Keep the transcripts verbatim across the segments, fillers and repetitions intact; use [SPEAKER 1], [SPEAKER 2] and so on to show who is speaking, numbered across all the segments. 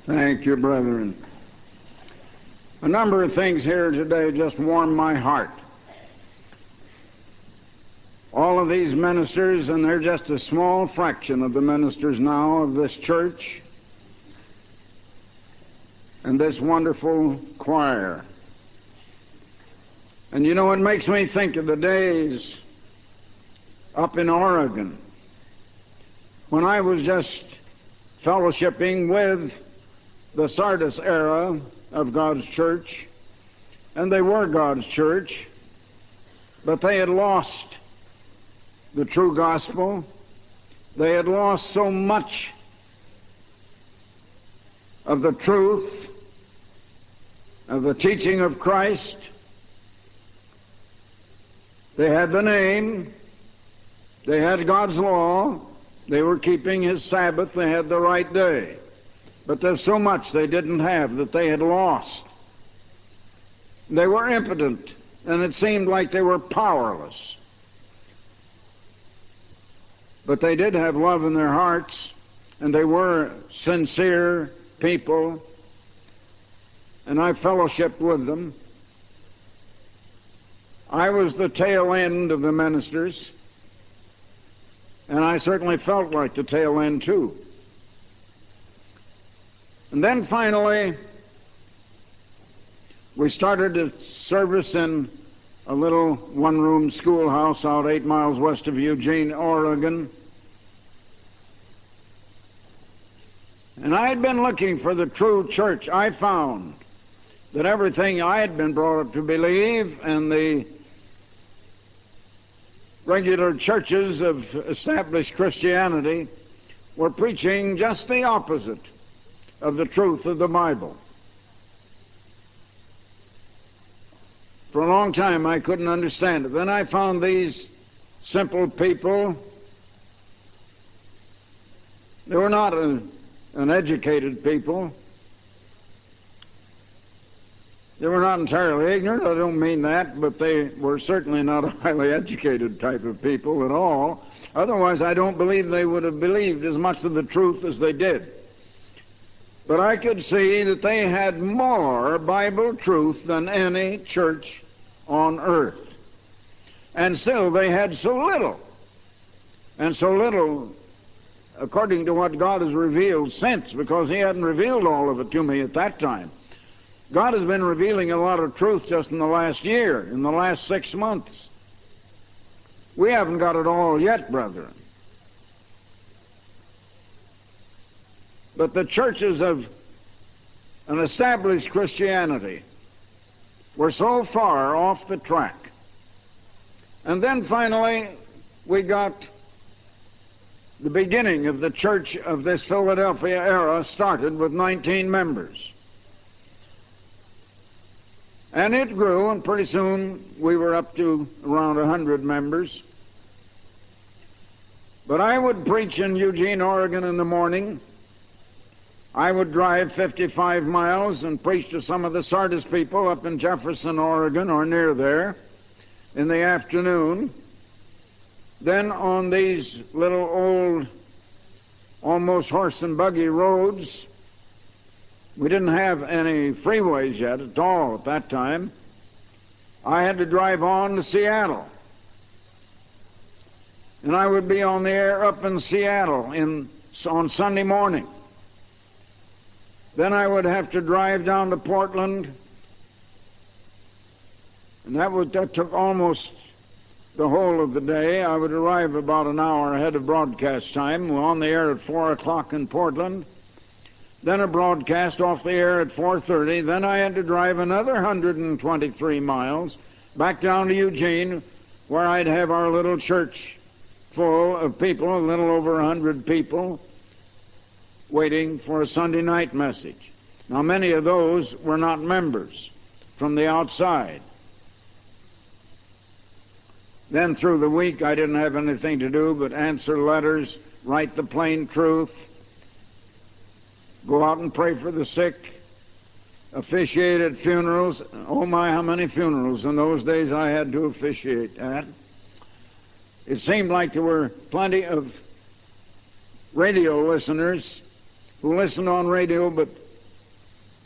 [SPEAKER 1] Thank you, brethren. A number of things here today just warm my heart. All of these ministers, and they're just a small fraction of the ministers now of this church, and this wonderful choir. And you know, it makes me think of the days up in Oregon when I was just fellowshipping with the Sardis era of God's church, and they were God's church, but they had lost the true gospel. They had lost so much of the truth of the teaching of Christ. They had the name, they had God's law, they were keeping His Sabbath, they had the right day. But there's so much they didn't have that they had lost. They were impotent, and it seemed like they were powerless. But they did have love in their hearts, and they were sincere people, and I fellowshiped with them. I was the tail end of the ministers, and I certainly felt like the tail end too. And then finally, we started a service in a little one-room schoolhouse out eight miles west of Eugene, Oregon. And I had been looking for the true church. I found that everything I had been brought up to believe and the regular churches of established Christianity were preaching just the opposite of the truth of the Bible. For a long time I couldn't understand it. Then I found these simple people. They were not a, an educated people. They were not entirely ignorant, I don't mean that, but they were certainly not a highly educated type of people at all. Otherwise, I don't believe they would have believed as much of the truth as they did. But I could see that they had more Bible truth than any church on earth. And still, they had so little, and so little according to what God has revealed since, because He hadn't revealed all of it to me at that time. God has been revealing a lot of truth just in the last year, in the last six months. We haven't got it all yet, brethren. But the churches of an established Christianity were so far off the track. And then finally, we got the beginning of the church of this Philadelphia era started with nineteen members. And it grew, and pretty soon we were up to around a hundred members. But I would preach in Eugene, Oregon in the morning. I would drive fifty-five miles and preach to some of the Sardis people up in Jefferson, Oregon, or near there, in the afternoon. Then on these little old, almost horse and buggy roads, we didn't have any freeways yet at all at that time. I had to drive on to Seattle. And I would be on the air up in Seattle in, on Sunday morning. Then I would have to drive down to Portland. And that, would, that took almost the whole of the day. I would arrive about an hour ahead of broadcast time. We're on the air at four o'clock in Portland. Then a broadcast off the air at four thirty. Then I had to drive another one hundred twenty-three miles back down to Eugene, where I'd have our little church full of people, a little over one hundred people, waiting for a Sunday night message. Now, many of those were not members from the outside. Then through the week, I didn't have anything to do but answer letters, write the plain truth, go out and pray for the sick, officiate at funerals. Oh my, how many funerals in those days I had to officiate at. It seemed like there were plenty of radio listeners who listened on radio, but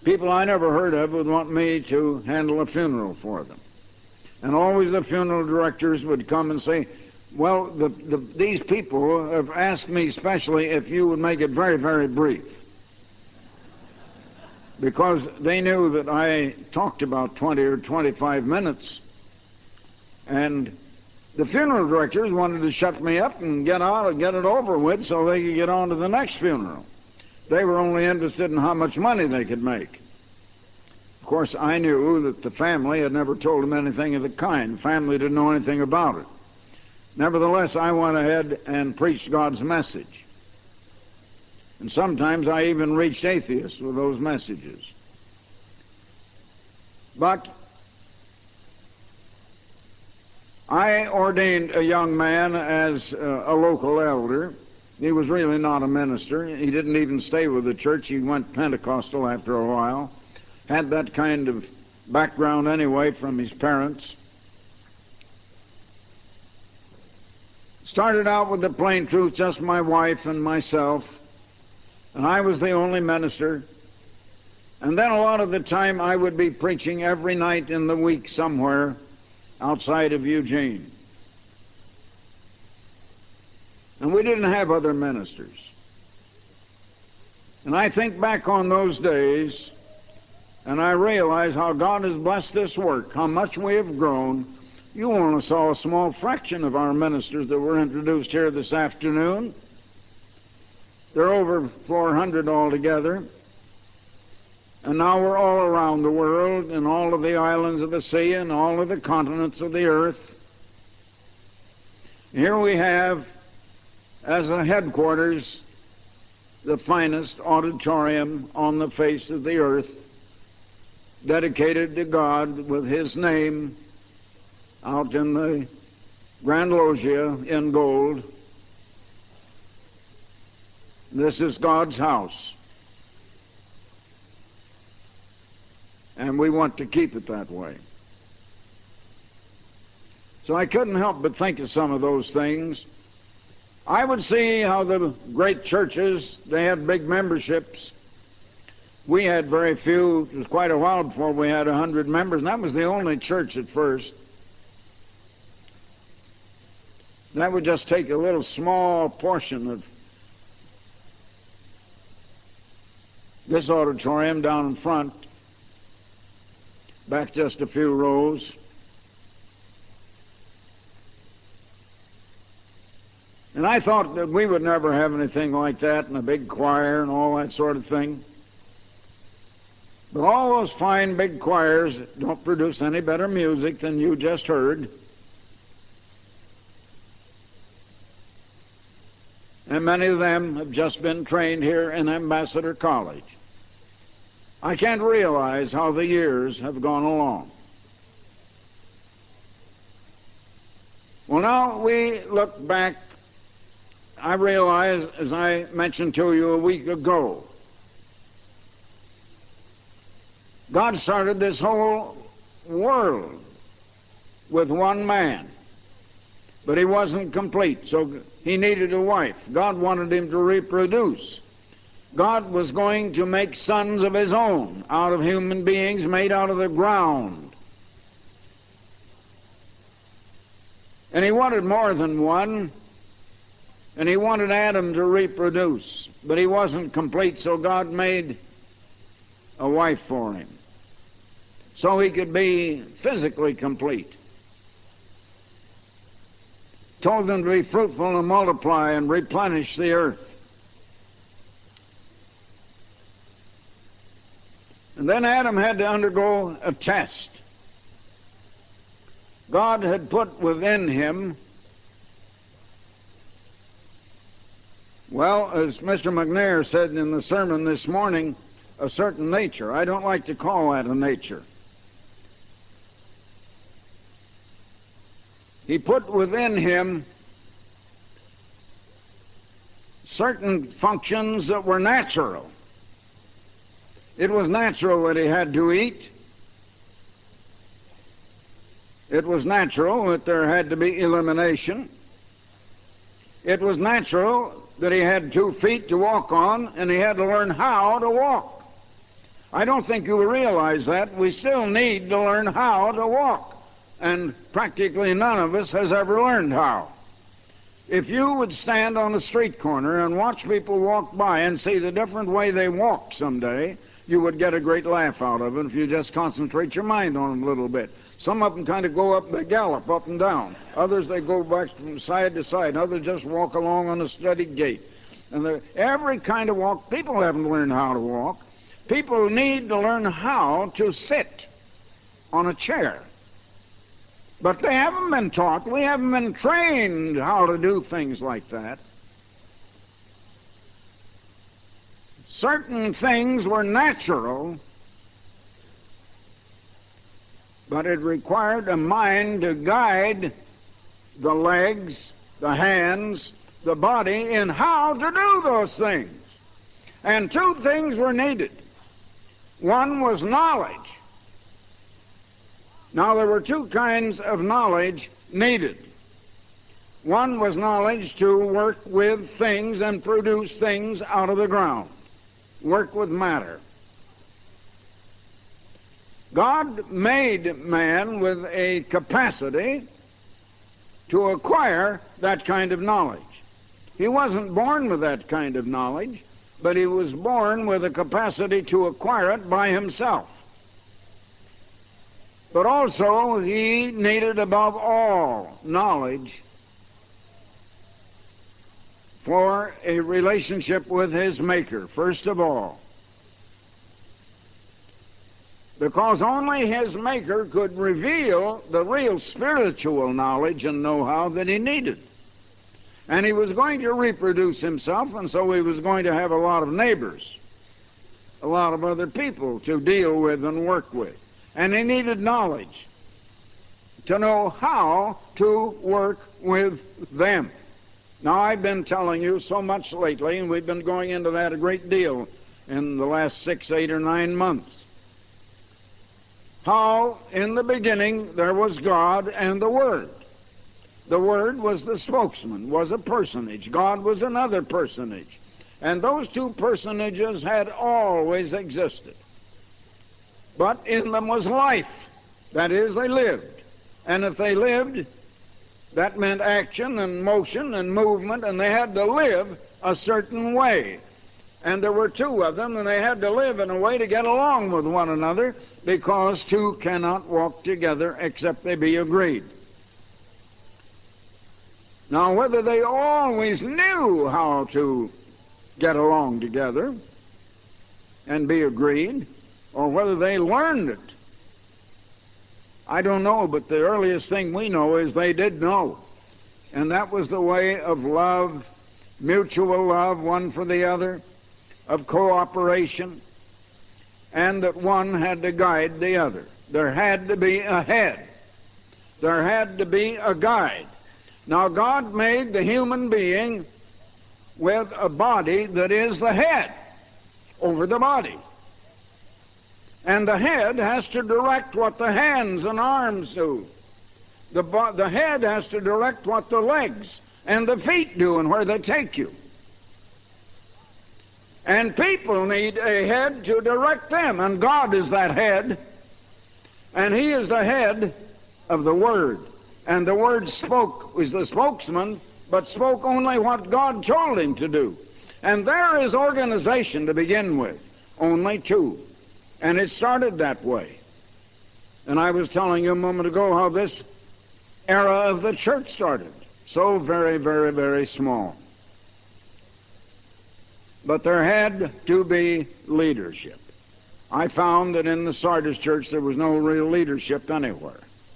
[SPEAKER 1] people I never heard of would want me to handle a funeral for them. And always the funeral directors would come and say, well, the, the, these people have asked me specially if you would make it very, very brief. Because they knew that I talked about twenty or twenty-five minutes. And the funeral directors wanted to shut me up and get out and get it over with so they could get on to the next funeral. They were only interested in how much money they could make. Of course, I knew that the family had never told them anything of the kind. The family didn't know anything about it. Nevertheless, I went ahead and preached God's message. And sometimes I even reached atheists with those messages. But I ordained a young man as uh, a local elder. He was really not a minister. He didn't even stay with the church. He went Pentecostal after a while. Had that kind of background anyway from his parents. Started out with the plain truth, just my wife and myself. And I was the only minister. And then a lot of the time I would be preaching every night in the week somewhere outside of Eugene. And we didn't have other ministers. And I think back on those days, and I realize how God has blessed this work, how much we have grown. You only saw a small fraction of our ministers that were introduced here this afternoon. There are over four hundred altogether. And now we're all around the world, in all of the islands of the sea and all of the continents of the earth. Here we have, as a headquarters, the finest auditorium on the face of the earth, dedicated to God with His name out in the Grand Loggia in gold. This is God's house. And we want to keep it that way. So I couldn't help but think of some of those things. I would see how the great churches, they had big memberships. We had very few. It was quite a while before we had a hundred members, and that was the only church at first. That would just take a little small portion of this auditorium down in front, back just a few rows. And I thought that we would never have anything like that, and a big choir and all that sort of thing. But all those fine big choirs don't produce any better music than you just heard. And many of them have just been trained here in Ambassador College. I can't realize how the years have gone along. Well, now we look back. I realize, as I mentioned to you a week ago, God started this whole world with one man, but he wasn't complete, so he needed a wife. God wanted him to reproduce. God was going to make sons of his own out of human beings made out of the ground. And he wanted more than one, and he wanted Adam to reproduce, but he wasn't complete, so God made a wife for him, so he could be physically complete. Told them to be fruitful and multiply and replenish the earth. And then Adam had to undergo a test. God had put within him, well, as Mister McNair said in the sermon this morning, a certain nature. I don't like to call that a nature. He put within him certain functions that were natural. It was natural that he had to eat. It was natural that there had to be elimination. It was natural that he had two feet to walk on, and he had to learn how to walk. I don't think you realize that. We still need to learn how to walk, and practically none of us has ever learned how. If you would stand on a street corner and watch people walk by and see the different way they walk someday, you would get a great laugh out of it if you just concentrate your mind on them a little bit. Some of them kind of go up, they gallop up and down. Others, they go back from side to side. Others just walk along on a steady gait. And every kind of walk, people haven't learned how to walk. People need to learn how to sit on a chair. But they haven't been taught, we haven't been trained how to do things like that. Certain things were natural, but it required a mind to guide the legs, the hands, the body in how to do those things. And two things were needed. One was knowledge. Now, there were two kinds of knowledge needed. One was knowledge to work with things and produce things out of the ground, work with matter. God made man with a capacity to acquire that kind of knowledge. He wasn't born with that kind of knowledge, but he was born with a capacity to acquire it by himself. But also, he needed above all knowledge for a relationship with his Maker, first of all. Because only his Maker could reveal the real spiritual knowledge and know-how that he needed. And he was going to reproduce himself, and so he was going to have a lot of neighbors, a lot of other people to deal with and work with. And he needed knowledge to know how to work with them. Now, I've been telling you so much lately, and we've been going into that a great deal in the last six, eight, or nine months. How, in the beginning, there was God and the Word. The Word was the spokesman, was a personage. God was another personage. And those two personages had always existed. But in them was life. That is, they lived. And if they lived, that meant action and motion and movement, and they had to live a certain way. And there were two of them, and they had to live in a way to get along with one another, because two cannot walk together except they be agreed. Now, whether they always knew how to get along together and be agreed, or whether they learned it, I don't know, but the earliest thing we know is they did know. And that was the way of love, mutual love, one for the other, of cooperation, and that one had to guide the other. There had to be a head. There had to be a guide. Now, God made the human being with a body that is the head over the body. And the head has to direct what the hands and arms do. The, the head has to direct what the legs and the feet do and where they take you. And people need a head to direct them, and God is that head. And He is the head of the Word. And the Word spoke, was the spokesman, but spoke only what God told him to do. And there is organization to begin with, only two. And it started that way. And I was telling you a moment ago how this era of the church started. So very, very, very small. But there had to be leadership. I found that in the Sardis church there was no real leadership anywhere.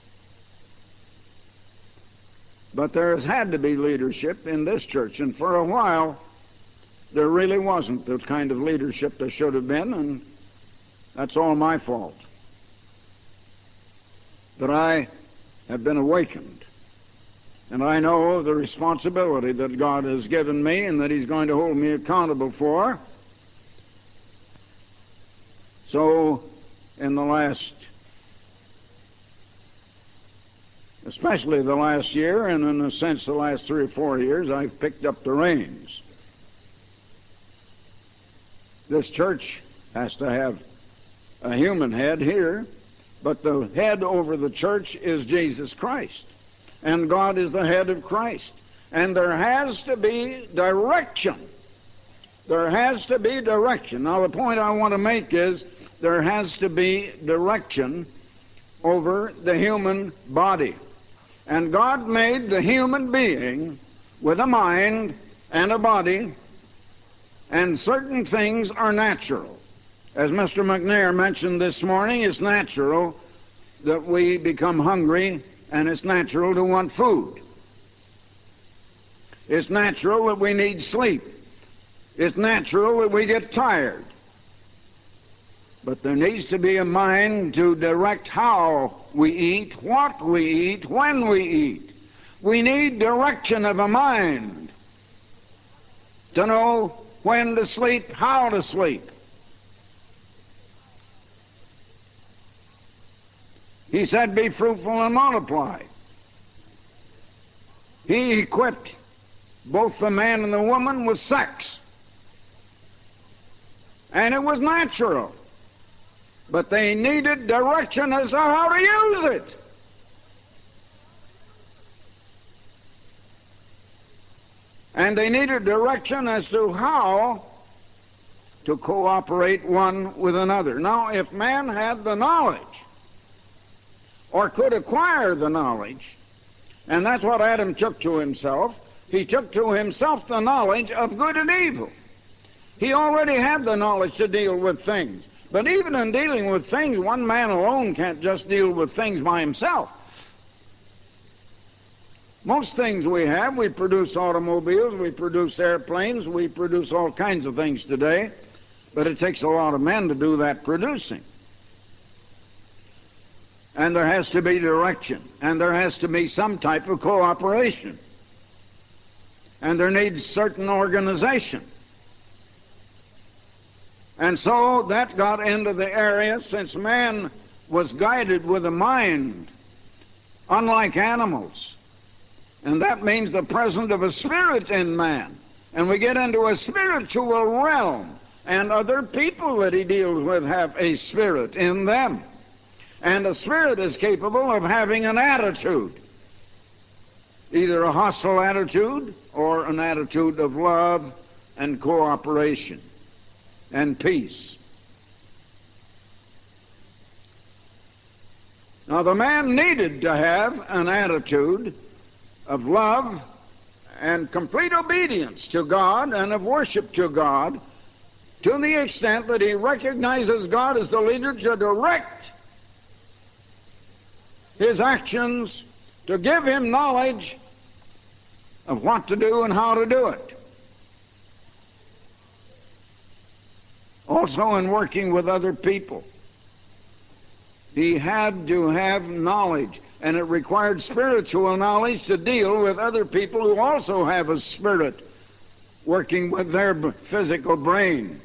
[SPEAKER 1] But there has had to be leadership in this church, and for a while there really wasn't the kind of leadership there should have been, and that's all my fault. But I have been awakened, and I know the responsibility that God has given me and that He's going to hold me accountable for. So, in the last, especially the last year, and in a sense the last three or four years, I've picked up the reins. This church has to have a human head here, but the head over the church is Jesus Christ. And God is the head of Christ. And there has to be direction. There has to be direction. Now, the point I want to make is there has to be direction over the human body. And God made the human being with a mind and a body, and certain things are natural. As Mister McNair mentioned this morning, it's natural that we become hungry, and it's natural to want food. It's natural that we need sleep. It's natural that we get tired. But there needs to be a mind to direct how we eat, what we eat, when we eat. We need direction of a mind to know when to sleep, how to sleep. He said, be fruitful and multiply. He equipped both the man and the woman with sex. And it was natural. But they needed direction as to how to use it. And they needed direction as to how to cooperate one with another. Now, if man had the knowledge, or could acquire the knowledge, and that's what Adam took to himself, he took to himself the knowledge of good and evil. He already had the knowledge to deal with things. But even in dealing with things, one man alone can't just deal with things by himself. Most things we have, we produce automobiles, we produce airplanes, we produce all kinds of things today, but it takes a lot of men to do that producing. And there has to be direction, and there has to be some type of cooperation. And there needs certain organization. And so that got into the area, since man was guided with a mind, unlike animals. And that means the presence of a spirit in man. And we get into a spiritual realm, and other people that he deals with have a spirit in them. And a spirit is capable of having an attitude, either a hostile attitude or an attitude of love and cooperation and peace. Now, the man needed to have an attitude of love and complete obedience to God and of worship to God, to the extent that he recognizes God as the leader to direct his actions, to give him knowledge of what to do and how to do it. Also, in working with other people, he had to have knowledge, and it required spiritual knowledge to deal with other people who also have a spirit working with their physical brain.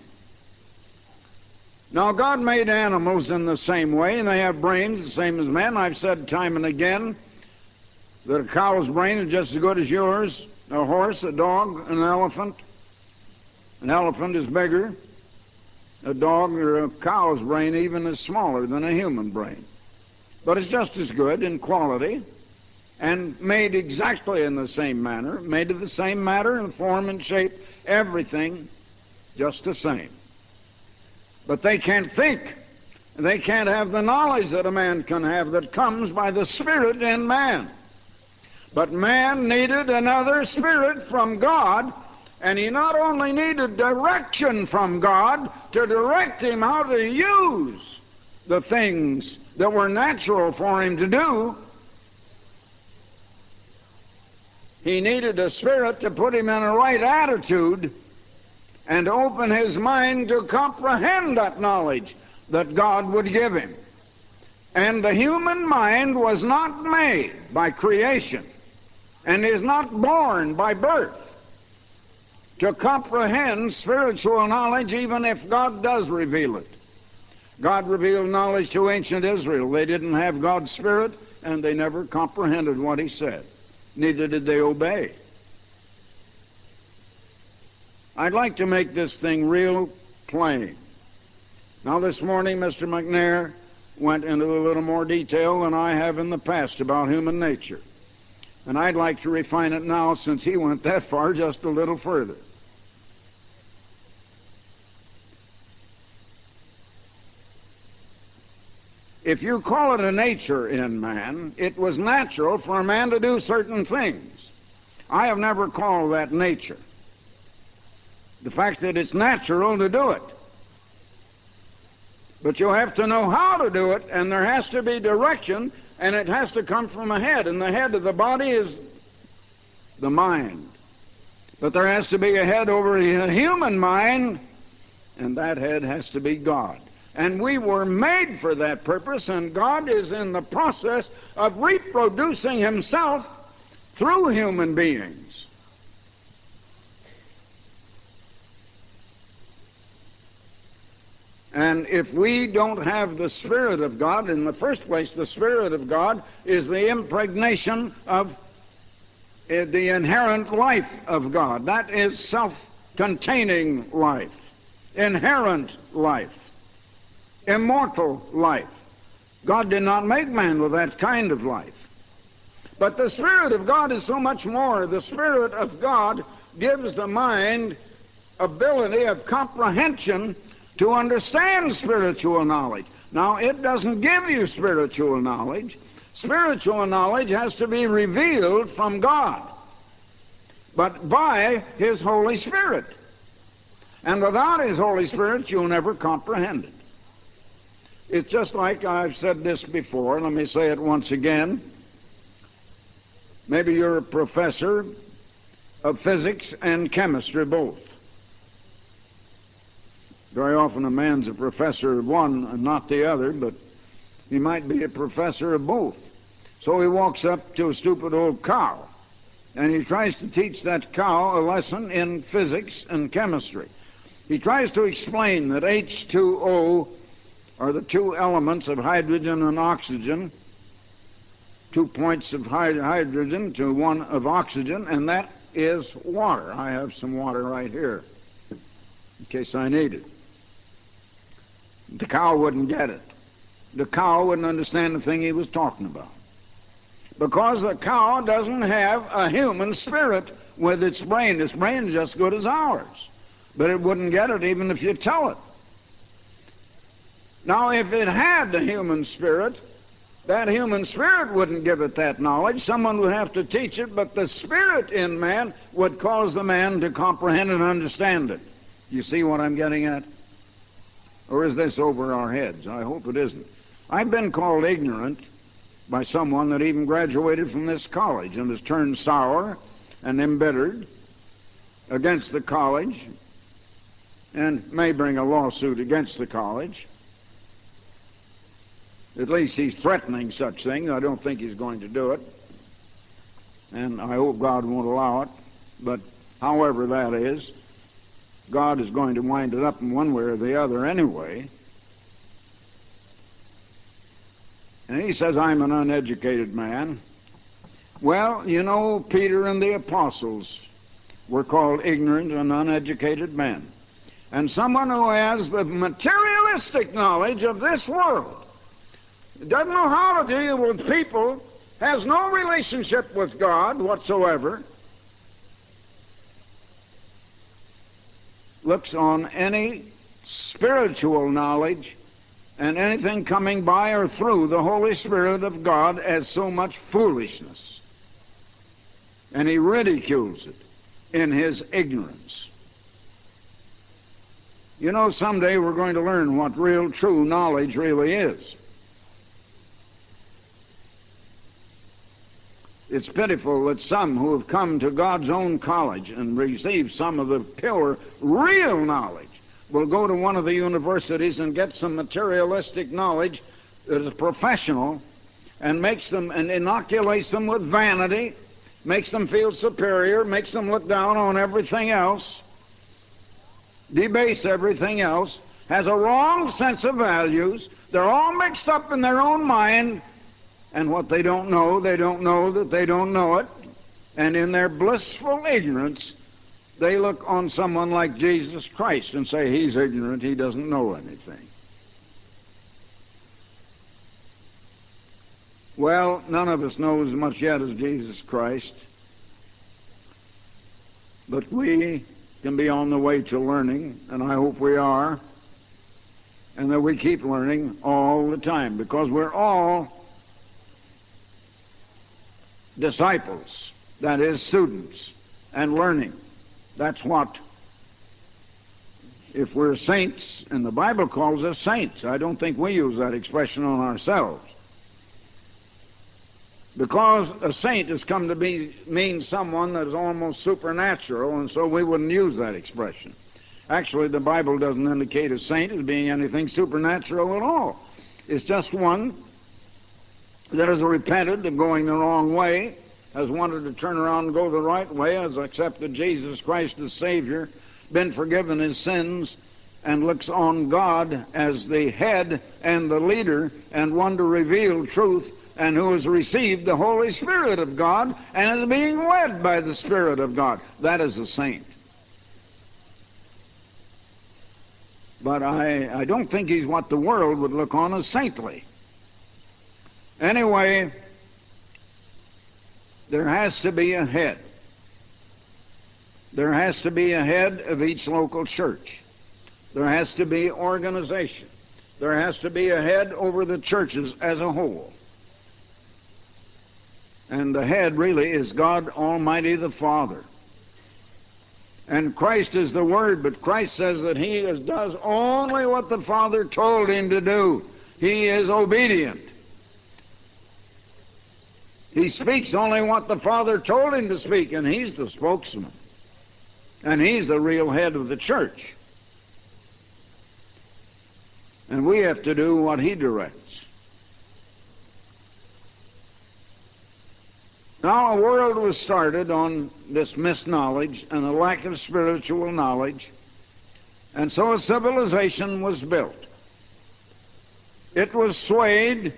[SPEAKER 1] Now, God made animals in the same way, and they have brains the same as men. I've said time and again that a cow's brain is just as good as yours, a horse, a dog, an elephant. An elephant is bigger. A dog or a cow's brain even is smaller than a human brain. But it's just as good in quality and made exactly in the same manner, made of the same matter and form and shape, everything just the same. But they can't think. They can't have the knowledge that a man can have that comes by the Spirit in man. But man needed another spirit from God, and he not only needed direction from God to direct him how to use the things that were natural for him to do, he needed a spirit to put him in a right attitude and to open his mind to comprehend that knowledge that God would give him. And the human mind was not made by creation and is not born by birth to comprehend spiritual knowledge, even if God does reveal it. God revealed knowledge to ancient Israel. They didn't have God's Spirit, and they never comprehended what He said. Neither did they obey. I'd like to make this thing real plain. Now this morning, Mister McNair went into a little more detail than I have in the past about human nature. And I'd like to refine it now, since he went that far, just a little further. If you call it a nature in man, it was natural for a man to do certain things. I have never called that nature. The fact that it's natural to do it. But you have to know how to do it, and there has to be direction, and it has to come from the head, and the head of the body is the mind. But there has to be a head over a human mind, and that head has to be God. And we were made for that purpose, and God is in the process of reproducing himself through human beings. And if we don't have the Spirit of God, in the first place, the Spirit of God is the impregnation of uh, the inherent life of God. That is self-containing life, inherent life, immortal life. God did not make man with that kind of life. But the Spirit of God is so much more. The Spirit of God gives the mind ability of comprehension to understand spiritual knowledge. Now, it doesn't give you spiritual knowledge. Spiritual knowledge has to be revealed from God, but by his Holy Spirit. And without his Holy Spirit, you'll never comprehend it. It's just like I've said this before. Let me say it once again. Maybe you're a professor of physics and chemistry both. Very often a man's a professor of one and not the other, but he might be a professor of both. So he walks up to a stupid old cow, and he tries to teach that cow a lesson in physics and chemistry. He tries to explain that H two O are the two elements of hydrogen and oxygen, two points of hydrogen to one of oxygen, and that is water. I have some water right here in case I need it. The cow wouldn't get it. The cow wouldn't understand the thing he was talking about, because the cow doesn't have a human spirit with its brain. Its brain is just as good as ours, but it wouldn't get it even if you tell it. Now, if it had the human spirit, that human spirit wouldn't give it that knowledge. Someone would have to teach it, but the spirit in man would cause the man to comprehend and understand it. You see what I'm getting at? Or is this over our heads? I hope it isn't. I've been called ignorant by someone that even graduated from this college and has turned sour and embittered against the college and may bring a lawsuit against the college. At least he's threatening such things. I don't think he's going to do it, and I hope God won't allow it. But however that is, God is going to wind it up in one way or the other anyway. And he says, I'm an uneducated man. Well, you know, Peter and the apostles were called ignorant and uneducated men. And someone who has the materialistic knowledge of this world, doesn't know how to deal with people, has no relationship with God whatsoever, looks on any spiritual knowledge and anything coming by or through the Holy Spirit of God as so much foolishness. And he ridicules it in his ignorance. You know, someday we're going to learn what real, true knowledge really is. It's pitiful that some who have come to God's own college and received some of the pure, real knowledge will go to one of the universities and get some materialistic knowledge that is professional and makes them and inoculates them with vanity, makes them feel superior, makes them look down on everything else, debase everything else, has a wrong sense of values. They're all mixed up in their own mind. And what they don't know, they don't know that they don't know it. And in their blissful ignorance, they look on someone like Jesus Christ and say, he's ignorant, he doesn't know anything. Well, none of us knows as much yet as Jesus Christ, but we can be on the way to learning, and I hope we are, and that we keep learning all the time, because we're all disciples, that is, students, and learning. That's what, if we're saints, and the Bible calls us saints. I don't think we use that expression on ourselves. Because a saint has come to be mean someone that is almost supernatural, and so we wouldn't use that expression. Actually, the Bible doesn't indicate a saint as being anything supernatural at all. It's just one that has repented of going the wrong way, has wanted to turn around and go the right way, has accepted Jesus Christ as Savior, been forgiven his sins, and looks on God as the head and the leader and one to reveal truth, and who has received the Holy Spirit of God and is being led by the Spirit of God. That is a saint. But I, I don't think he's what the world would look on as saintly. Anyway, there has to be a head. There has to be a head of each local church. There has to be organization. There has to be a head over the churches as a whole. And the head really is God Almighty the Father. And Christ is the Word, but Christ says that he is, does only what the Father told him to do. He is obedient. He speaks only what the Father told him to speak, and he's the spokesman. And he's the real head of the church. And we have to do what he directs. Now, a world was started on this misknowledge and a lack of spiritual knowledge, and so a civilization was built. It was swayed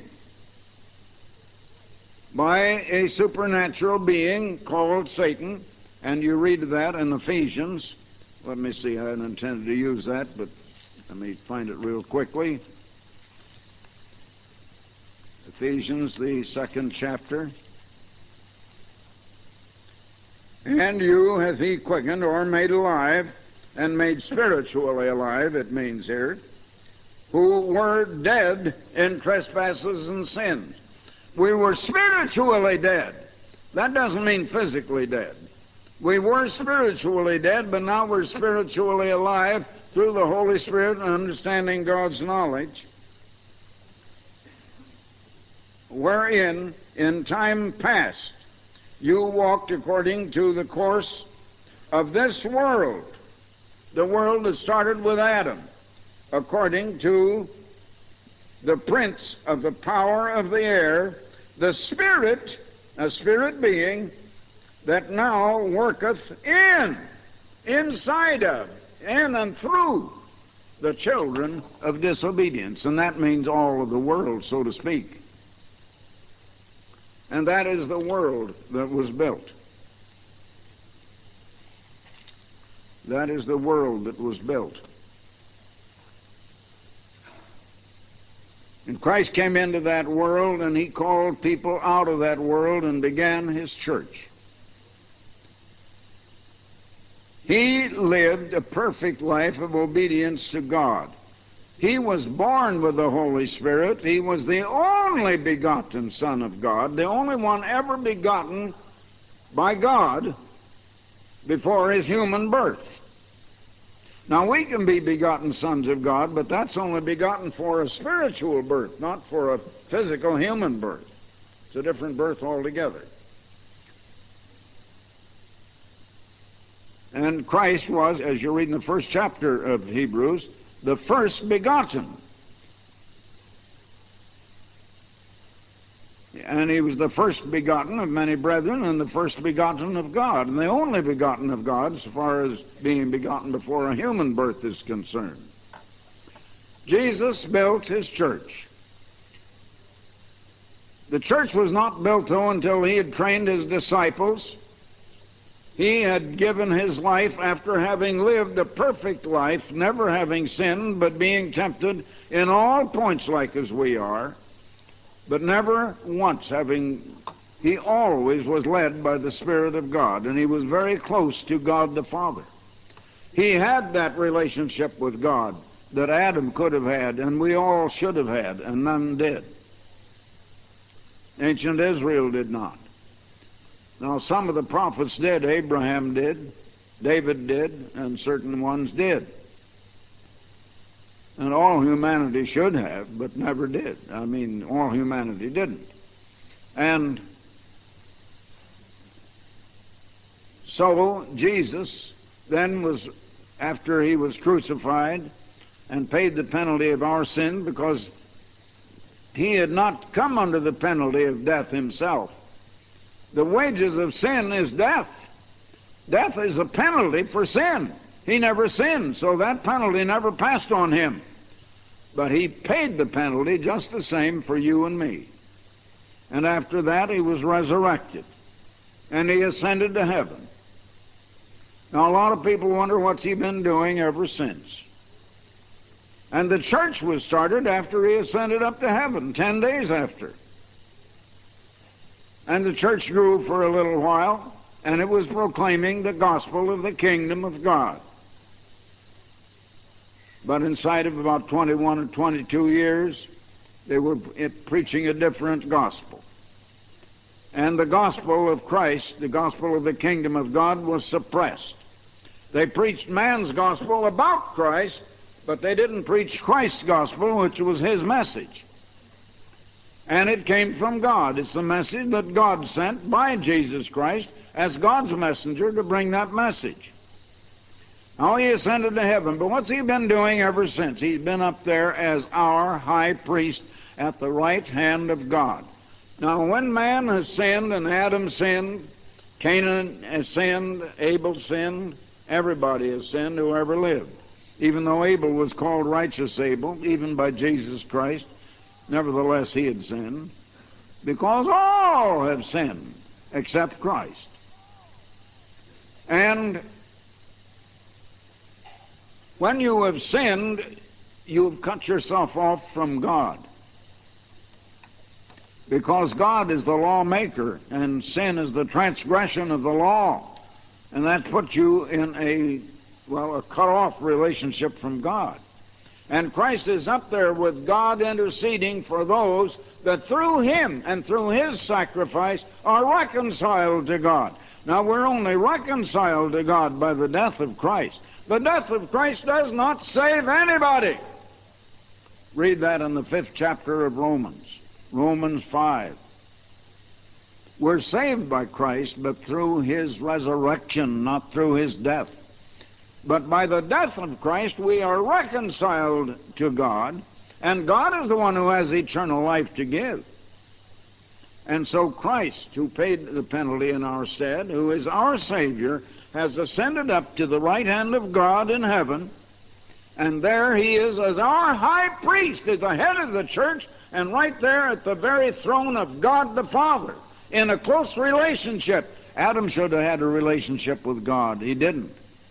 [SPEAKER 1] by a supernatural being called Satan, and you read that in Ephesians. Let me see, I hadn't intended to use that, but let me find it real quickly. Ephesians, the second chapter. And you hath he quickened or made alive, and made spiritually alive, it means here, who were dead in trespasses and sins. We were spiritually dead. That doesn't mean physically dead. We were spiritually dead, but now we're spiritually alive through the Holy Spirit and understanding God's knowledge, wherein in time past you walked according to the course of this world, the world that started with Adam, according to the prince of the power of the air, the Spirit, a spirit being, that now worketh in, inside of, in and through the children of disobedience. And that means all of the world, so to speak. And that is the world that was built. That is the world that was built. And Christ came into that world, and he called people out of that world and began his church. He lived a perfect life of obedience to God. He was born with the Holy Spirit. He was the only begotten Son of God, the only one ever begotten by God before his human birth. Now, we can be begotten sons of God, but that's only begotten for a spiritual birth, not for a physical human birth. It's a different birth altogether. And Christ was, as you read in the first chapter of Hebrews, the first begotten. And he was the first begotten of many brethren and the first begotten of God, and the only begotten of God as far as being begotten before a human birth is concerned. Jesus built his church. The church was not built, though, until he had trained his disciples. He had given his life after having lived a perfect life, never having sinned, but being tempted in all points like as we are. but never once having, he always was led by the Spirit of God, and he was very close to God the Father. He had that relationship with God that Adam could have had, and we all should have had, and none did. Ancient Israel did not. Now, some of the prophets did. Abraham did, David did, and certain ones did. And all humanity should have, but never did. I mean, all humanity didn't. And so Jesus then was, after he was crucified and paid the penalty of our sin, because he had not come under the penalty of death himself. The wages of sin is death. Death is a penalty for sin. He never sinned, so that penalty never passed on him. But he paid the penalty just the same for you and me. And after that he was resurrected, and he ascended to heaven. Now, a lot of people wonder what's he been doing ever since. And the church was started after he ascended up to heaven, ten days after. And the church grew for a little while, and it was proclaiming the gospel of the kingdom of God. But inside of about twenty-one or twenty-two years, they were preaching a different gospel. And the gospel of Christ, the gospel of the kingdom of God, was suppressed. They preached man's gospel about Christ, but they didn't preach Christ's gospel, which was his message. And it came from God. It's the message that God sent by Jesus Christ as God's messenger to bring that message. Now, he ascended to heaven, but what's he been doing ever since? He's been up there as our high priest at the right hand of God. Now, when man has sinned, and Adam sinned, Canaan has sinned, Abel sinned, everybody has sinned who ever lived. Even though Abel was called righteous Abel, even by Jesus Christ, nevertheless he had sinned, because all have sinned except Christ. And when you have sinned, you've cut yourself off from God. Because God is the lawmaker, and sin is the transgression of the law. And that puts you in a, well, a cut-off relationship from God. And Christ is up there with God interceding for those that through him and through his sacrifice are reconciled to God. Now, we're only reconciled to God by the death of Christ. The death of Christ does not save anybody. Read that in the fifth chapter of Romans, Romans five. We're saved by Christ, but through his resurrection, not through his death. But by the death of Christ, we are reconciled to God, and God is the one who has eternal life to give. And so Christ, who paid the penalty in our stead, who is our Savior, has ascended up to the right hand of God in heaven, and there he is as our high priest, as the head of the church, and right there at the very throne of God the Father, in a close relationship. Adam should have had a relationship with God. He didn't.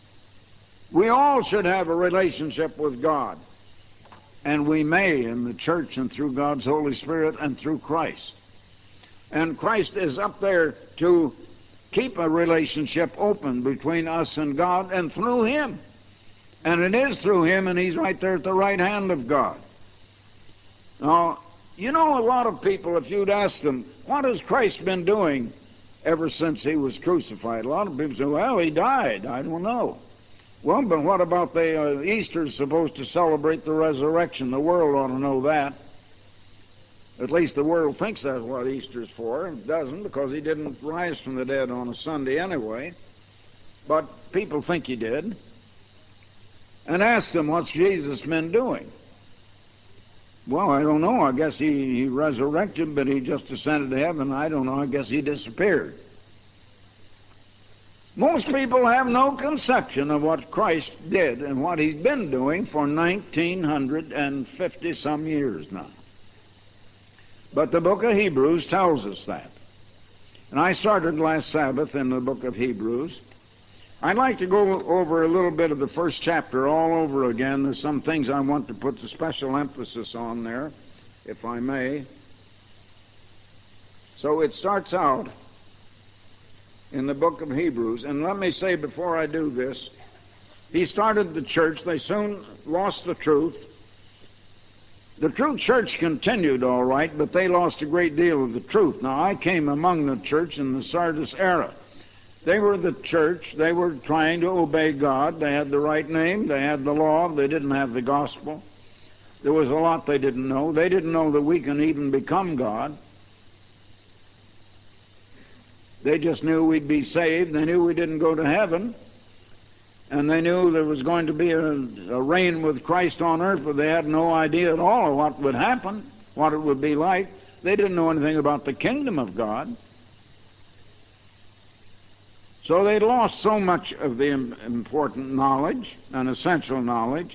[SPEAKER 1] We all should have a relationship with God. And we may in the church and through God's Holy Spirit and through Christ. And Christ is up there to keep a relationship open between us and God and through him. And it is through him, and he's right there at the right hand of God. Now, you know, a lot of people, if you'd ask them, what has Christ been doing ever since he was crucified? A lot of people say, well, he died. I don't know. Well, but what about the uh, Easter's supposed to celebrate the resurrection? The world ought to know that. At least the world thinks that's what Easter's for. It doesn't, because he didn't rise from the dead on a Sunday anyway. But people think he did. And ask them, what's Jesus been doing? Well, I don't know. I guess he, he resurrected, but he just ascended to heaven. I don't know. I guess he disappeared. Most people have no conception of what Christ did and what he's been doing for nineteen fifty some years now. But the book of Hebrews tells us that. And I started last Sabbath in the book of Hebrews. I'd like to go over a little bit of the first chapter all over again. There's some things I want to put the special emphasis on there, if I may. So it starts out in the book of Hebrews, and let me say before I do this, he started the church. They soon lost the truth. The true church continued all right, but they lost a great deal of the truth. Now, I came among the church in the Sardis era. They were the church. They were trying to obey God. They had the right name. They had the law. They didn't have the gospel. There was a lot they didn't know. They didn't know that we can even become God. They just knew we'd be saved. They knew we didn't go to heaven. And they knew there was going to be a, a reign with Christ on earth, but they had no idea at all of what would happen, what it would be like. They didn't know anything about the kingdom of God. So they lost so much of the important knowledge and essential knowledge.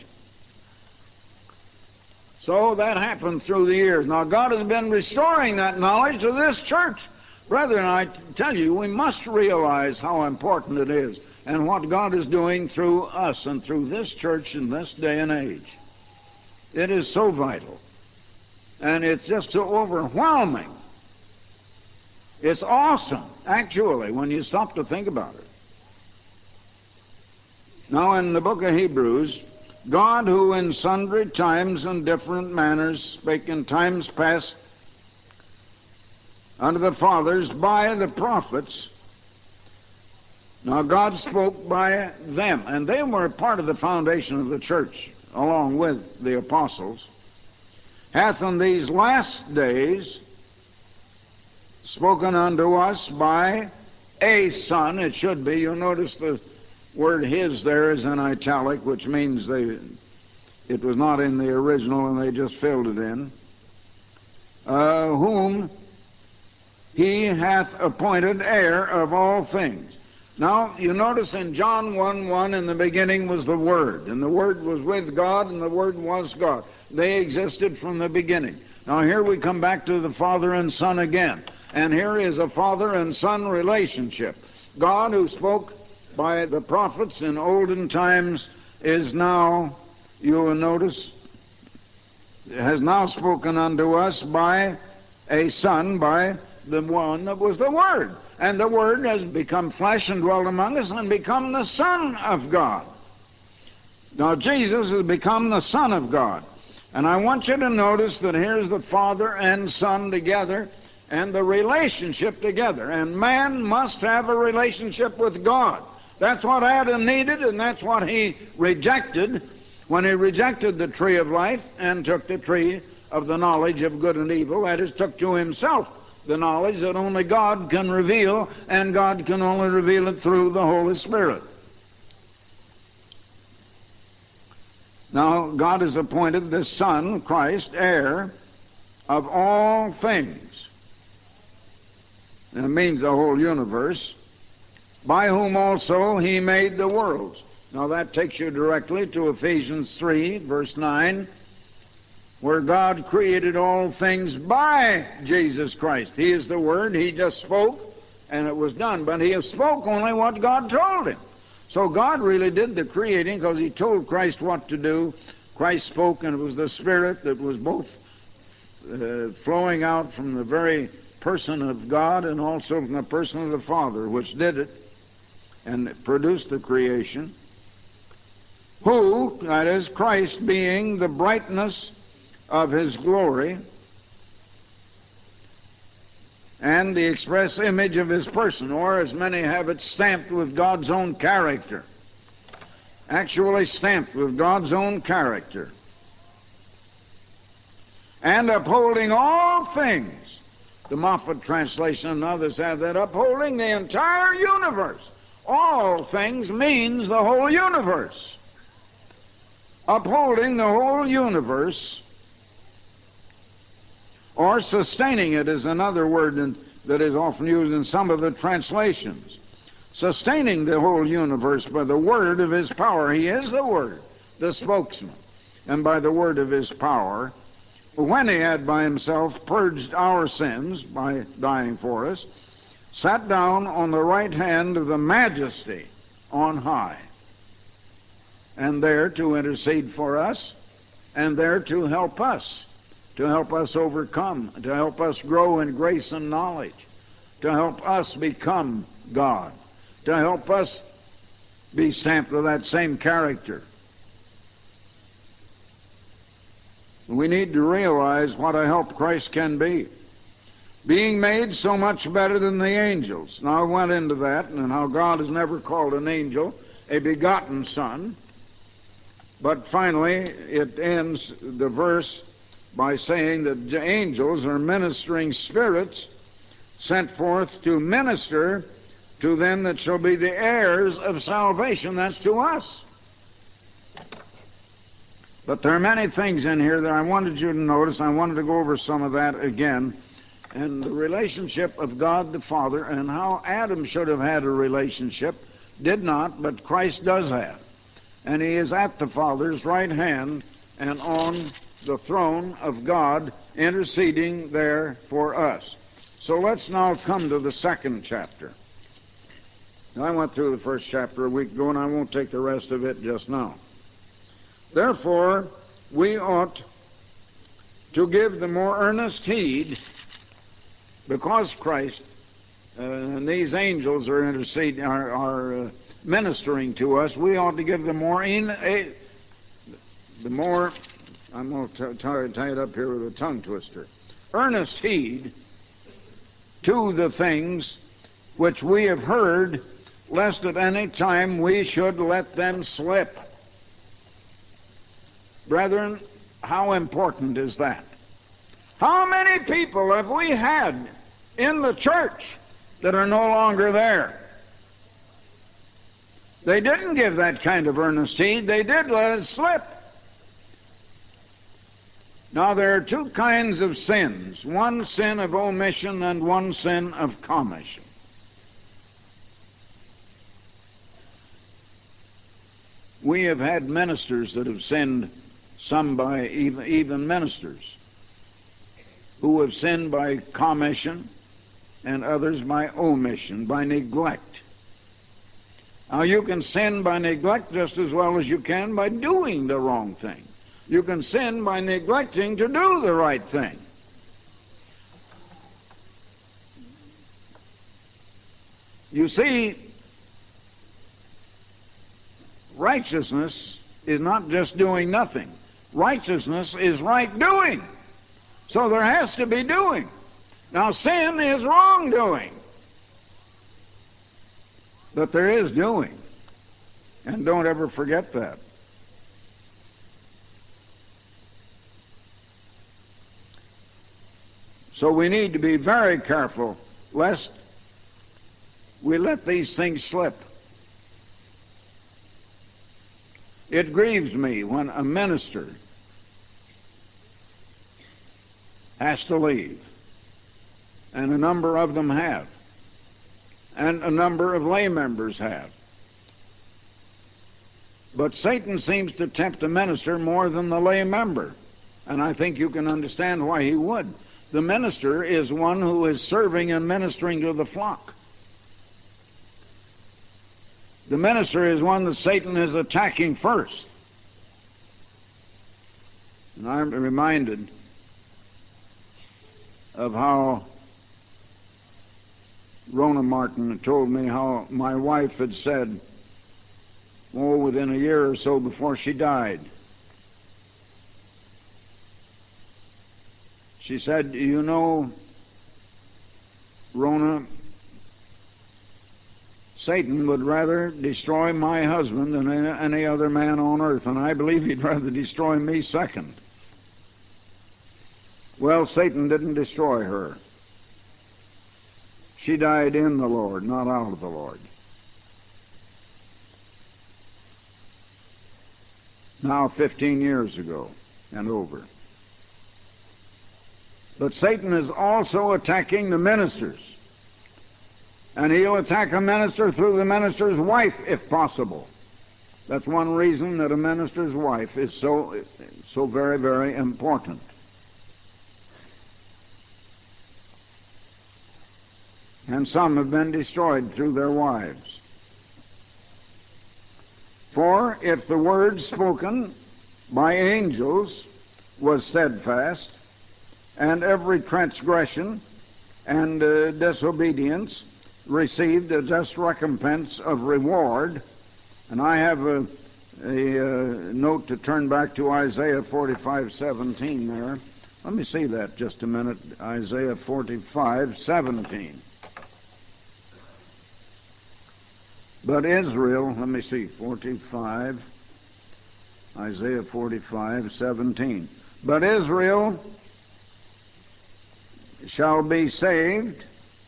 [SPEAKER 1] So that happened through the years. Now God has been restoring that knowledge to this church. Brethren, I tell you, we must realize how important it is and what God is doing through us and through this church in this day and age. It is so vital. And it's just so overwhelming. It's awesome, actually, when you stop to think about it. Now, in the book of Hebrews, God, who in sundry times and different manners spake in times past unto the fathers by the prophets. Now, God spoke by them, and they were part of the foundation of the church, along with the apostles. Hath in these last days spoken unto us by a Son. It should be. You'll notice the word his there is in italic, which means they, it was not in the original and they just filled it in. Uh, whom he hath appointed heir of all things. Now, you notice in John one one, in the beginning was the Word, and the Word was with God, and the Word was God. They existed from the beginning. Now, here we come back to the Father and Son again, and here is a Father and Son relationship. God, who spoke by the prophets in olden times, is now, you will notice, has now spoken unto us by a Son, by the one that was the Word. And the Word has become flesh and dwelt among us and become the Son of God. Now, Jesus has become the Son of God. And I want you to notice that here's the Father and Son together and the relationship together. And man must have a relationship with God. That's what Adam needed, and that's what he rejected when he rejected the tree of life and took the tree of the knowledge of good and evil. That is, took to himself the knowledge that only God can reveal, and God can only reveal it through the Holy Spirit. Now, God has appointed the Son, Christ, heir of all things. And it means the whole universe, by whom also he made the worlds. Now, that takes you directly to Ephesians three, verse nine, where God created all things by Jesus Christ. He is the Word. He just spoke, and it was done. But he spoke only what God told him. So God really did the creating because he told Christ what to do. Christ spoke, and it was the Spirit that was both uh, flowing out from the very person of God and also from the person of the Father, which did it and produced the creation. Who, that is, Christ being the brightness of his glory and the express image of his person, or as many have it, stamped with God's own character. Actually stamped with God's own character. And upholding all things. The Moffat translation and others have that, upholding the entire universe. All things means the whole universe. Upholding the whole universe, or sustaining it is another word in, that is often used in some of the translations. Sustaining the whole universe by the word of his power. He is the Word, the spokesman. And by the word of his power, when he had by himself purged our sins by dying for us, sat down on the right hand of the Majesty on high, and there to intercede for us, and there to help us to help us overcome, to help us grow in grace and knowledge, to help us become God, to help us be stamped with that same character. We need to realize what a help Christ can be. Being made so much better than the angels. Now I went into that and how God has never called an angel a begotten son. But finally it ends the verse by saying that the angels are ministering spirits sent forth to minister to them that shall be the heirs of salvation. That's to us. But there are many things in here that I wanted you to notice. I wanted to go over some of that again. And the relationship of God the Father and how Adam should have had a relationship did not, but Christ does have. And he is at the Father's right hand and on the throne of God, interceding there for us. So let's now come to the second chapter. Now, I went through the first chapter a week ago, and I won't take the rest of it just now. Therefore, we ought to give the more earnest heed, because Christ uh, and these angels are interceding, are, are uh, ministering to us. We ought to give the more in, a, the more. I'm going to tie, tie it up here with a tongue twister. Earnest heed to the things which we have heard, lest at any time we should let them slip. Brethren, how important is that? How many people have we had in the church that are no longer there? They didn't give that kind of earnest heed. They did let it slip. Now, there are two kinds of sins, one sin of omission and one sin of commission. We have had ministers that have sinned, some by even, even ministers, who have sinned by commission and others by omission, by neglect. Now, you can sin by neglect just as well as you can by doing the wrong thing. You can sin by neglecting to do the right thing. You see, righteousness is not just doing nothing. Righteousness is right doing. So there has to be doing. Now, sin is wrongdoing. But there is doing. And don't ever forget that. So we need to be very careful lest we let these things slip. It grieves me when a minister has to leave, and a number of them have, and a number of lay members have. But Satan seems to tempt a minister more than the lay member, and I think you can understand why he would. The minister is one who is serving and ministering to the flock. The minister is one that Satan is attacking first. And I'm reminded of how Rona Martin told me how my wife had said, oh, within a year or so before she died, she said, you know, Rona, Satan would rather destroy my husband than any other man on earth, and I believe he'd rather destroy me second. Well, Satan didn't destroy her. She died in the Lord, not out of the Lord. Now fifteen years ago and over. But Satan is also attacking the ministers. And he'll attack a minister through the minister's wife, if possible. That's one reason that a minister's wife is so, so very, very important. And some have been destroyed through their wives. For if the word spoken by angels was steadfast, and every transgression and uh, disobedience received a just recompense of reward. And I have a, a uh, note to turn back to Isaiah forty-five seventeen there. Let me see that just a minute. Isaiah forty-five seventeen. But Israel, let me see, forty-five, Isaiah forty-five seventeen. But Israel shall be saved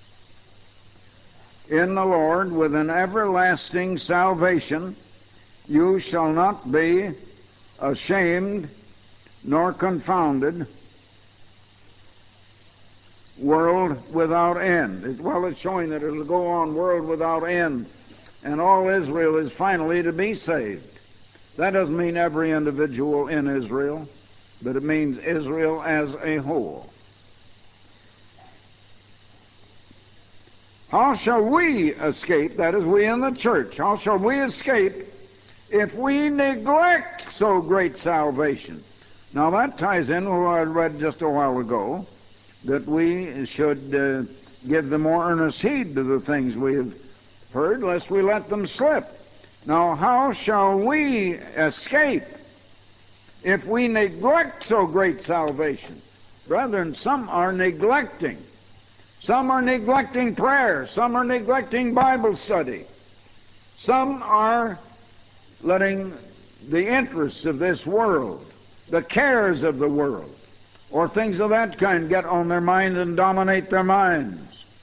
[SPEAKER 1] in the Lord with an everlasting salvation. You shall not be ashamed nor confounded, world without end. It, well, it's showing that it'll go on world without end, and all Israel is finally to be saved. That doesn't mean every individual in Israel, but it means Israel as a whole. How shall we escape, that is, we in the church, how shall we escape if we neglect so great salvation? Now that ties in with what I read just a while ago, that we should uh, give the more earnest heed to the things we have heard, lest we let them slip. Now how shall we escape if we neglect so great salvation? Brethren, some are neglecting. Some are neglecting prayer. Some are neglecting Bible study. Some are letting the interests of this world, the cares of the world, or things of that kind get on their minds and dominate their minds.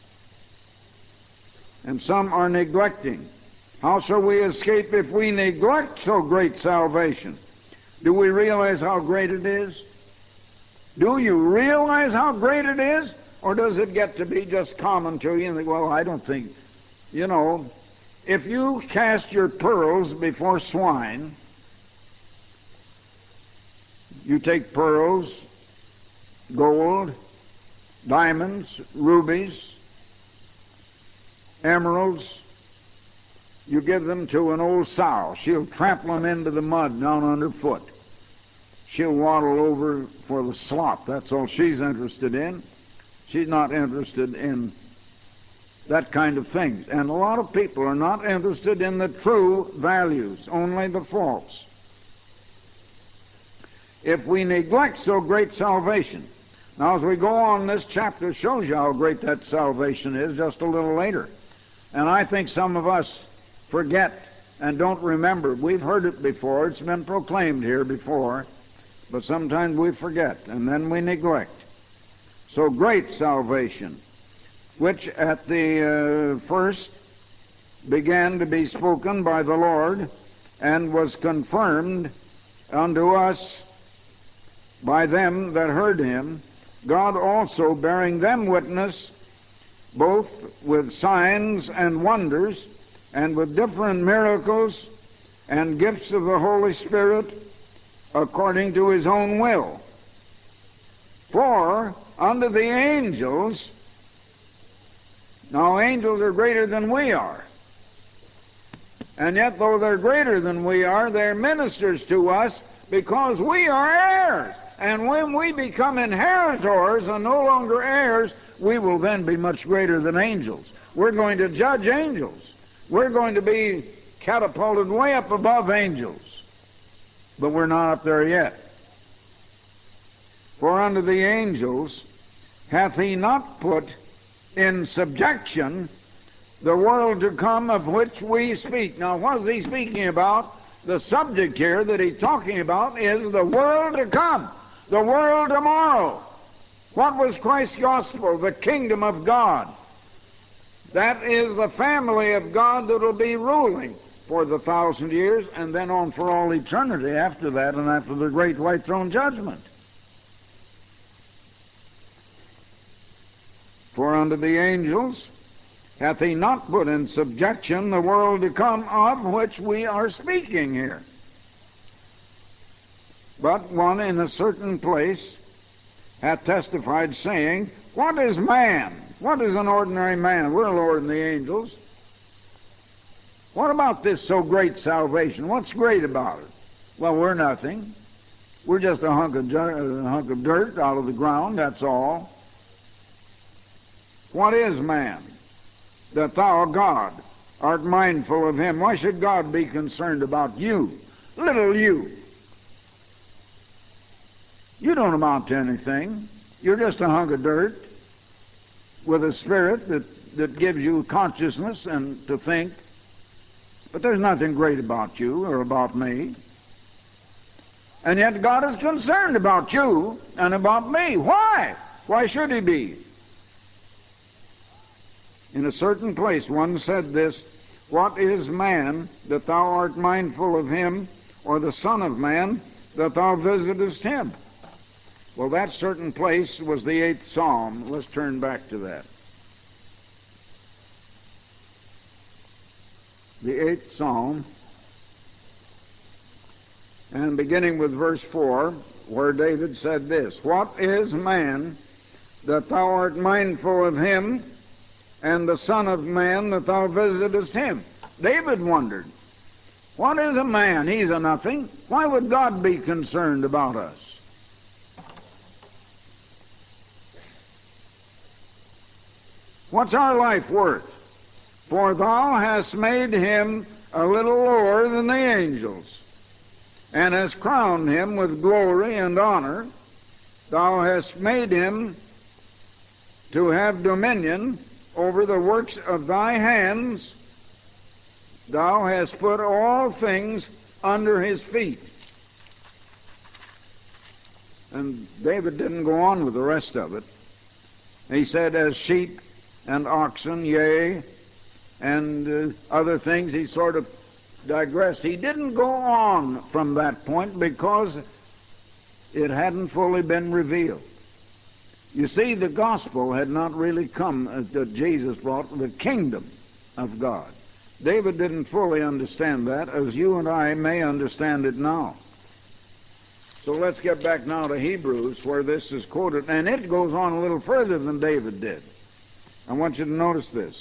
[SPEAKER 1] And some are neglecting. How shall we escape if we neglect so great salvation? Do we realize how great it is? Do you realize how great it is? Or does it get to be just common to you and think, well, I don't think, you know, if you cast your pearls before swine, you take pearls, gold, diamonds, rubies, emeralds, you give them to an old sow. She'll trample them into the mud down underfoot. She'll waddle over for the slop. That's all she's interested in. She's not interested in that kind of things. And a lot of people are not interested in the true values, only the false. If we neglect so great salvation. Now, as we go on, this chapter shows you how great that salvation is just a little later. And I think some of us forget and don't remember. We've heard it before. It's been proclaimed here before. But sometimes we forget, and then we neglect. So great salvation, which at the uh, first began to be spoken by the Lord and was confirmed unto us by them that heard him, God also bearing them witness, both with signs and wonders, and with different miracles and gifts of the Holy Spirit, according to his own will. For unto the angels, now angels are greater than we are, and yet though they're greater than we are, they're ministers to us because we are heirs. And when we become inheritors and no longer heirs, we will then be much greater than angels. We're going to judge angels. We're going to be catapulted way up above angels. But we're not up there yet. For unto the angels hath he not put in subjection the world to come of which we speak. Now, what is he speaking about? The subject here that he's talking about is the world to come, the world tomorrow. What was Christ's gospel? The kingdom of God. That is the family of God that will be ruling for the thousand years and then on for all eternity after that and after the great white throne judgment. For unto the angels hath he not put in subjection the world to come, of which we are speaking here. But one in a certain place hath testified, saying, what is man? What is an ordinary man? We're lower than the angels. What about this so great salvation? What's great about it? Well, we're nothing. We're just a hunk of, a hunk of dirt out of the ground, that's all. What is man, that thou, God, art mindful of him? Why should God be concerned about you, little you? You don't amount to anything. You're just a hunk of dirt with a spirit that, that gives you consciousness and to think. But there's nothing great about you or about me. And yet God is concerned about you and about me. Why? Why should he be? In a certain place one said this, what is man that thou art mindful of him, or the Son of Man that thou visitest him? Well, that certain place was the eighth Psalm. Let's turn back to that. The eighth Psalm, and beginning with verse four, where David said this, what is man that thou art mindful of him, and the Son of Man that thou visitest him? David wondered, what is a man? He's a nothing. Why would God be concerned about us? What's our life worth? For thou hast made him a little lower than the angels, and hast crowned him with glory and honor. Thou hast made him to have dominion over the works of thy hands. Thou hast put all things under his feet. And David didn't go on with the rest of it. He said, as sheep and oxen, yea, and uh, other things. He sort of digressed. He didn't go on from that point because it hadn't fully been revealed. You see, the gospel had not really come uh, that Jesus brought, the kingdom of God. David didn't fully understand that, as you and I may understand it now. So let's get back now to Hebrews, where this is quoted, and it goes on a little further than David did. I want you to notice this.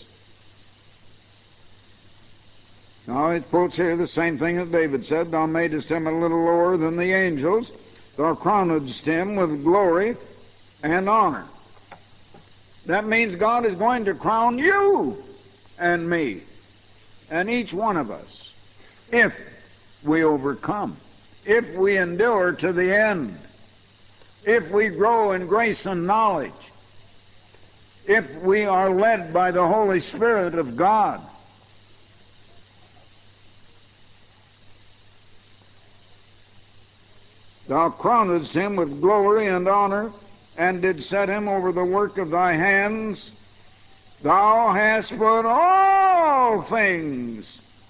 [SPEAKER 1] Now it quotes here the same thing that David said, thou madest him a little lower than the angels, thou crownedst him with glory and honor. That means God is going to crown you and me and each one of us if we overcome, if we endure to the end, if we grow in grace and knowledge, if we are led by the Holy Spirit of God. Thou crownedst him with glory and honor, and didst set him over the work of thy hands. Thou hast put all things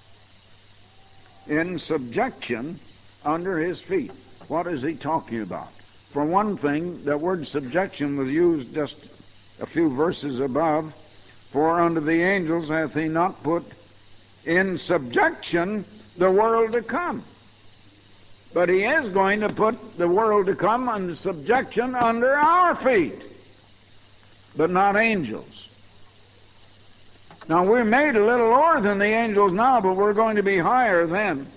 [SPEAKER 1] in subjection under his feet. What is he talking about? For one thing, the word subjection was used just a few verses above. For unto the angels hath he not put in subjection the world to come. But he is going to put the world to come under subjection under our feet, but not angels. Now, we're made a little lower than the angels now, but we're going to be higher then.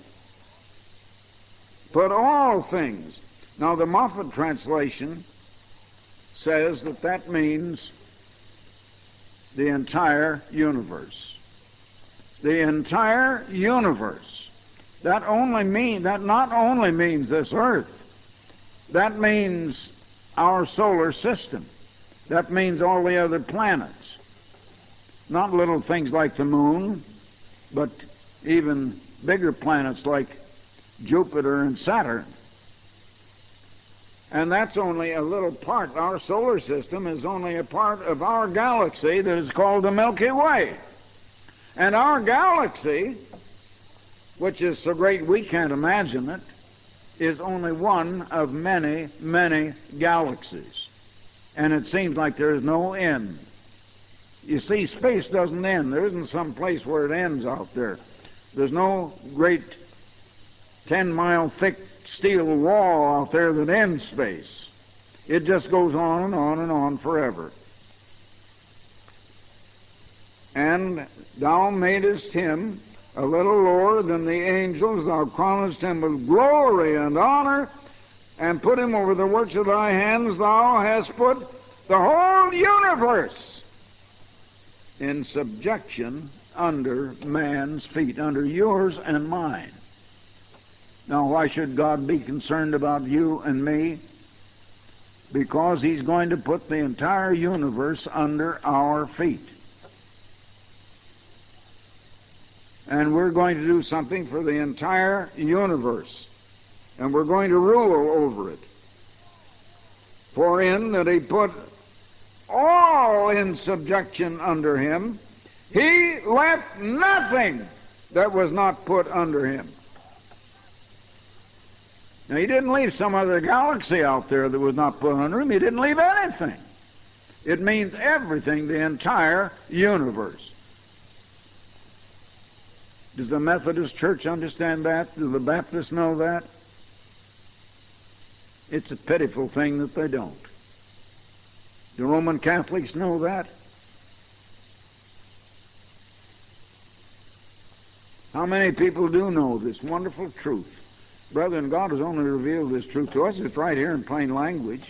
[SPEAKER 1] Put all things. Now, the Moffat translation says that that means the entire universe. The entire universe. That only mean that not only means this earth. That means our solar system. That means all the other planets. Not little things like the moon, but even bigger planets like Jupiter and Saturn. And that's only a little part. Our solar system is only a part of our galaxy that is called the Milky Way. And our galaxy, which is so great we can't imagine it, is only one of many, many galaxies. And it seems like there is no end. You see, space doesn't end. There isn't some place where it ends out there. There's no great ten-mile thick steel wall out there that ends space. It just goes on and on and on forever. And thou madest him a little lower than the angels, thou crownest him with glory and honor, and put him over the works of thy hands, thou hast put the whole universe in subjection under man's feet, under yours and mine. Now, why should God be concerned about you and me? Because he's going to put the entire universe under our feet. And we're going to do something for the entire universe. And we're going to rule over it. For in that he put all in subjection under him, he left nothing that was not put under him. Now, he didn't leave some other galaxy out there that was not put under him. He didn't leave anything. It means everything, the entire universe. Does the Methodist Church understand that? Do the Baptists know that? It's a pitiful thing that they don't. Do Roman Catholics know that? How many people do know this wonderful truth? Brethren, God has only revealed this truth to us. It's right here in plain language.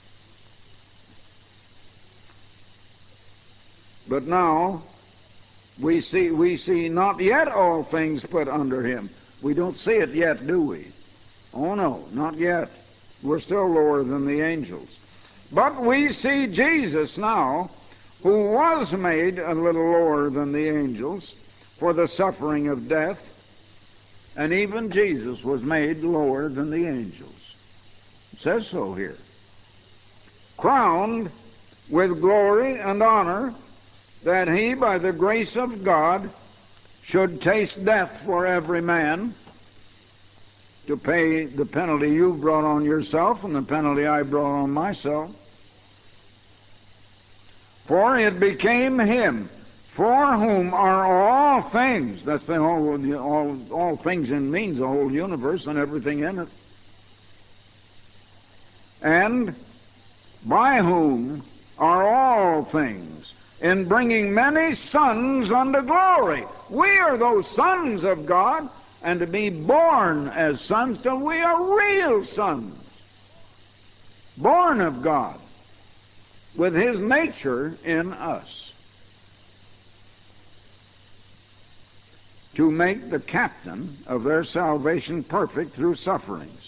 [SPEAKER 1] But now, we see, we see not yet all things put under him. We don't see it yet, do we? Oh no, not yet. We're still lower than the angels. But we see Jesus now, who was made a little lower than the angels for the suffering of death, and even Jesus was made lower than the angels. It says so here. Crowned with glory and honor, that he, by the grace of God, should taste death for every man, to pay the penalty you brought on yourself and the penalty I brought on myself. For it became him, for whom are all things. That's the whole, all, all things in means the whole universe and everything in it. And by whom are all things, in bringing many sons unto glory. We are those sons of God, and to be born as sons till we are real sons, born of God, with his nature in us, to make the captain of their salvation perfect through sufferings.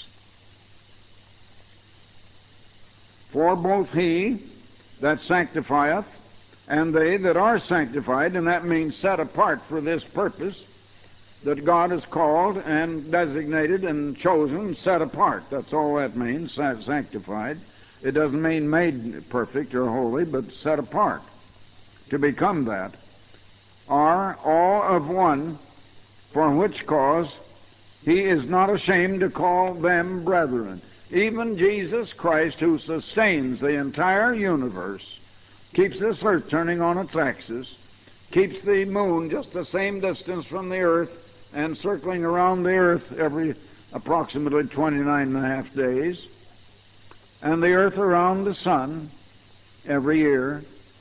[SPEAKER 1] For both he that sanctifieth and they that are sanctified, and that means set apart for this purpose, that God has called and designated and chosen, set apart. That's all that means, sanctified. It doesn't mean made perfect or holy, but set apart to become that, are all of one, for which cause he is not ashamed to call them brethren. Even Jesus Christ, who sustains the entire universe, keeps this earth turning on its axis, keeps the moon just the same distance from the earth and circling around the earth every approximately twenty-nine and a half days, and the earth around the sun every year.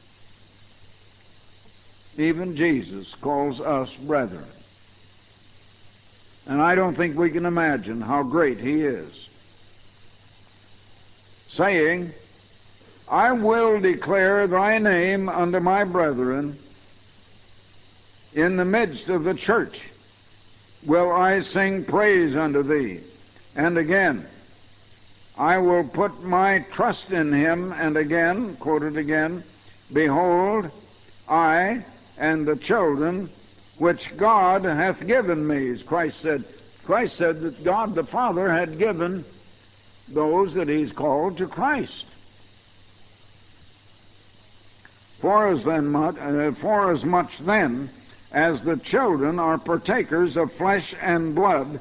[SPEAKER 1] Even Jesus calls us brethren. And I don't think we can imagine how great he is, saying, I will declare thy name unto my brethren. In the midst of the church will I sing praise unto thee. And again, I will put my trust in him. And again, quoted again, behold, I and the children which God hath given me. As Christ said, Christ said that God the Father had given those that he's called to Christ. For as, then, uh, for as much then as the children are partakers of flesh and blood,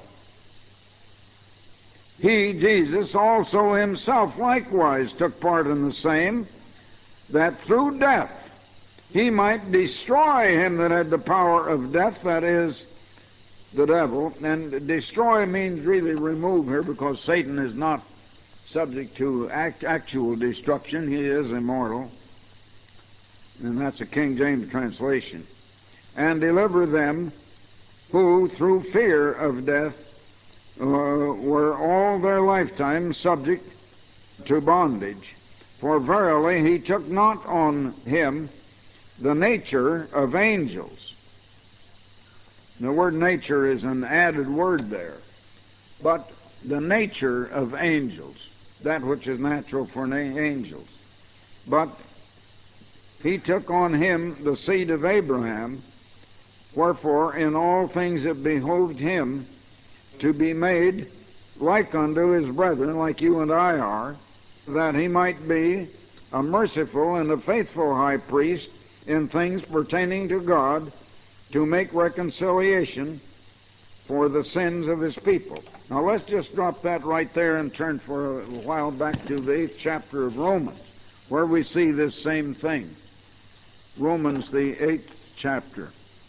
[SPEAKER 1] he, Jesus, also himself likewise took part in the same, that through death he might destroy him that had the power of death, that is, the devil. And destroy means really remove here, because Satan is not subject to act, actual destruction. He is immortal. And that's a King James translation. And deliver them who through fear of death uh, were all their lifetime subject to bondage. For verily he took not on him the nature of angels. The word nature is an added word there. But the nature of angels, that which is natural for angels. But he took on him the seed of Abraham, wherefore in all things it behoved him to be made like unto his brethren, like you and I are, that he might be a merciful and a faithful high priest in things pertaining to God, to make reconciliation for the sins of his people. Now let's just drop that right there and turn for a while back to the eighth chapter of Romans, where we see this same thing. Romans, the eighth chapter.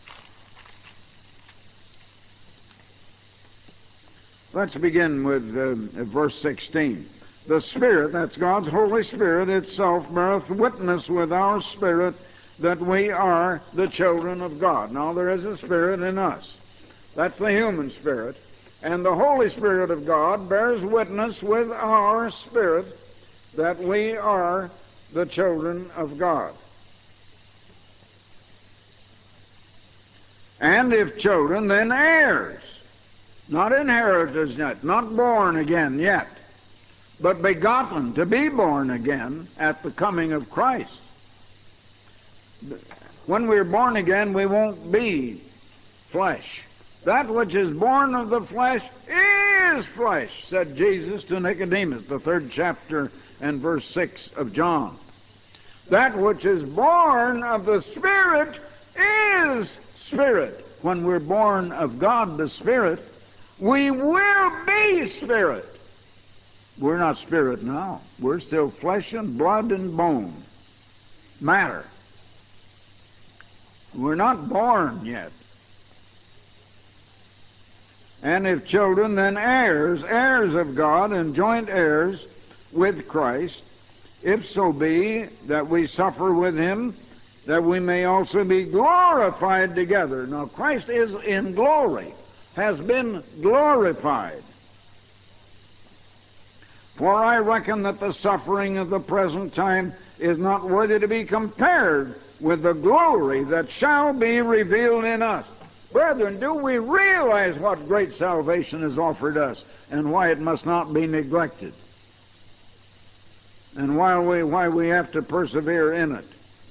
[SPEAKER 1] Let's begin with uh, verse sixteen. The Spirit, that's God's Holy Spirit itself, beareth witness with our spirit that we are the children of God. Now there is a spirit in us. That's the human spirit. And the Holy Spirit of God bears witness with our spirit that we are the children of God. And if children, then heirs. Not inheritors yet, not born again yet, but begotten, to be born again at the coming of Christ. When we're born again, we won't be flesh. That which is born of the flesh is flesh, said Jesus to Nicodemus, the third chapter and verse six of John. That which is born of the Spirit is spirit. When we're born of God the Spirit, we will be spirit. We're not spirit now. We're still flesh and blood and bone, matter. We're not born yet. And if children, then heirs, heirs of God, and joint heirs with Christ, if so be that we suffer with him, that we may also be glorified together. Now Christ is in glory, has been glorified. For I reckon that the suffering of the present time is not worthy to be compared with the glory that shall be revealed in us. Brethren, do we realize what great salvation is offered us and why it must not be neglected? And why we, why we have to persevere in it?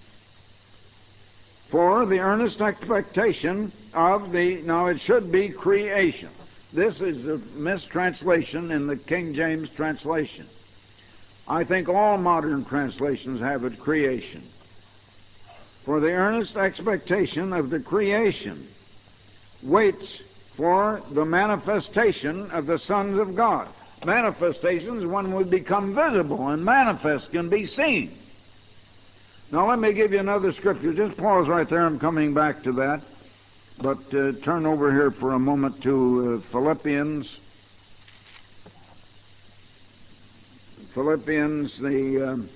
[SPEAKER 1] For the earnest expectation of the, now it should be creation. This is a mistranslation in the King James translation. I think all modern translations have it creation. For the earnest expectation of the creation waits for the manifestation of the sons of God. Manifestations when we become visible and manifest, can be seen. Now let me give you another scripture. Just pause right there. I'm coming back to that. But uh, turn over here for a moment to uh, Philippians. Philippians, the uh,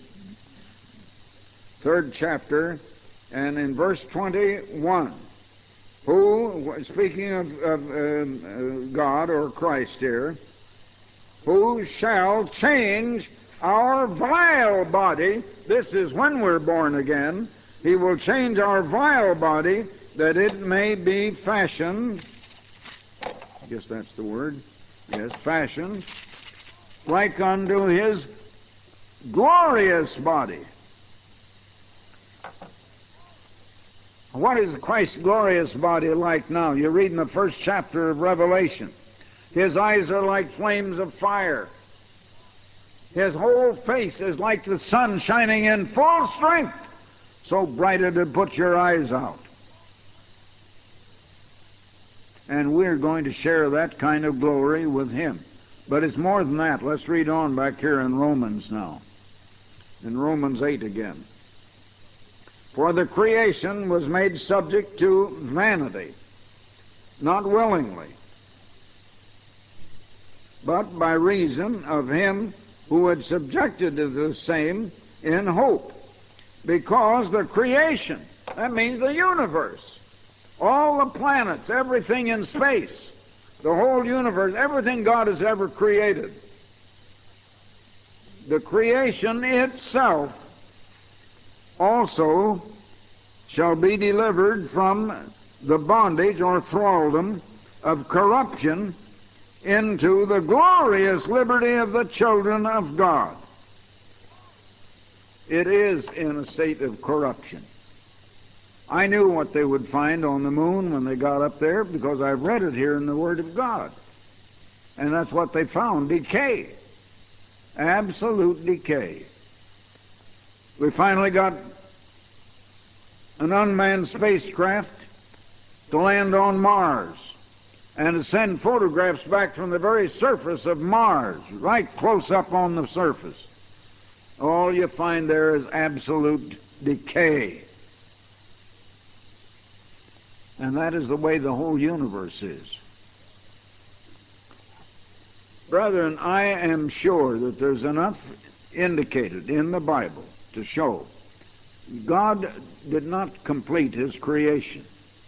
[SPEAKER 1] third chapter, and in verse twenty-one. Who, speaking of, of uh, uh, God or Christ here, who shall change our vile body. This is when we're born again. He will change our vile body, that it may be fashioned, I guess that's the word, yes, fashioned, like unto his glorious body. What is Christ's glorious body like now? You read in the first chapter of Revelation. His eyes are like flames of fire. His whole face is like the sun shining in full strength, so bright it'd put your eyes out. And we're going to share that kind of glory with him. But it's more than that. Let's read on back here in Romans now. In Romans eight again. For the creation was made subject to vanity, not willingly, but by reason of him who had subjected to the same in hope. Because the creation, that means the universe, all the planets, everything in space, The whole universe, everything God has ever created, the creation itself also shall be delivered from the bondage or thraldom of corruption into the glorious liberty of the children of God. It is in a state of corruption. I knew what they would find on the moon when they got up there because I've read it here in the Word of God. And that's what they found, decay. Absolute decay. We finally got an unmanned spacecraft to land on Mars and to send photographs back from the very surface of Mars, right close up on the surface. All you find there is absolute decay. And that is the way the whole universe is. Brethren, I am sure that there's enough indicated in the Bible to show God did not complete His creation.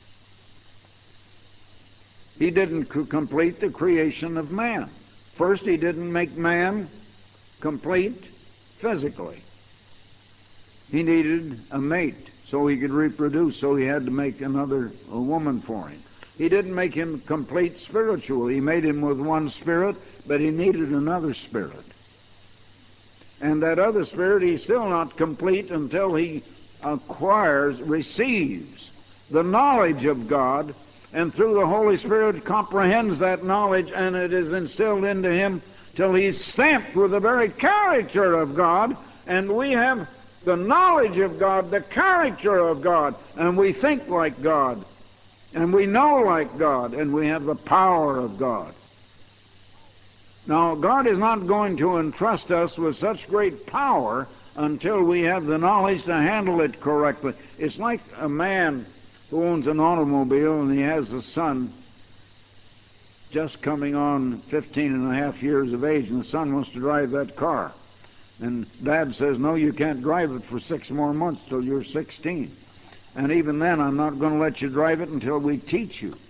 [SPEAKER 1] He didn't complete the creation of man. First, He didn't make man complete physically. He needed a mate so he could reproduce, so he had to make another a woman for him. He didn't make him complete spiritually. He made him with one spirit, but he needed another spirit. And that other spirit, he's still not complete until he acquires, receives the knowledge of God, and through the Holy Spirit comprehends that knowledge, and it is instilled into him till he's stamped with the very character of God, and we have the knowledge of God, the character of God, and we think like God, and we know like God, and we have the power of God. Now, God is not going to entrust us with such great power until we have the knowledge to handle it correctly. It's like a man who owns an automobile and he has a son just coming on fifteen and a half years of age, and the son wants to drive that car. And Dad says, no, you can't drive it for six more months till you're sixteen. And even then, I'm not going to let you drive it until we teach you.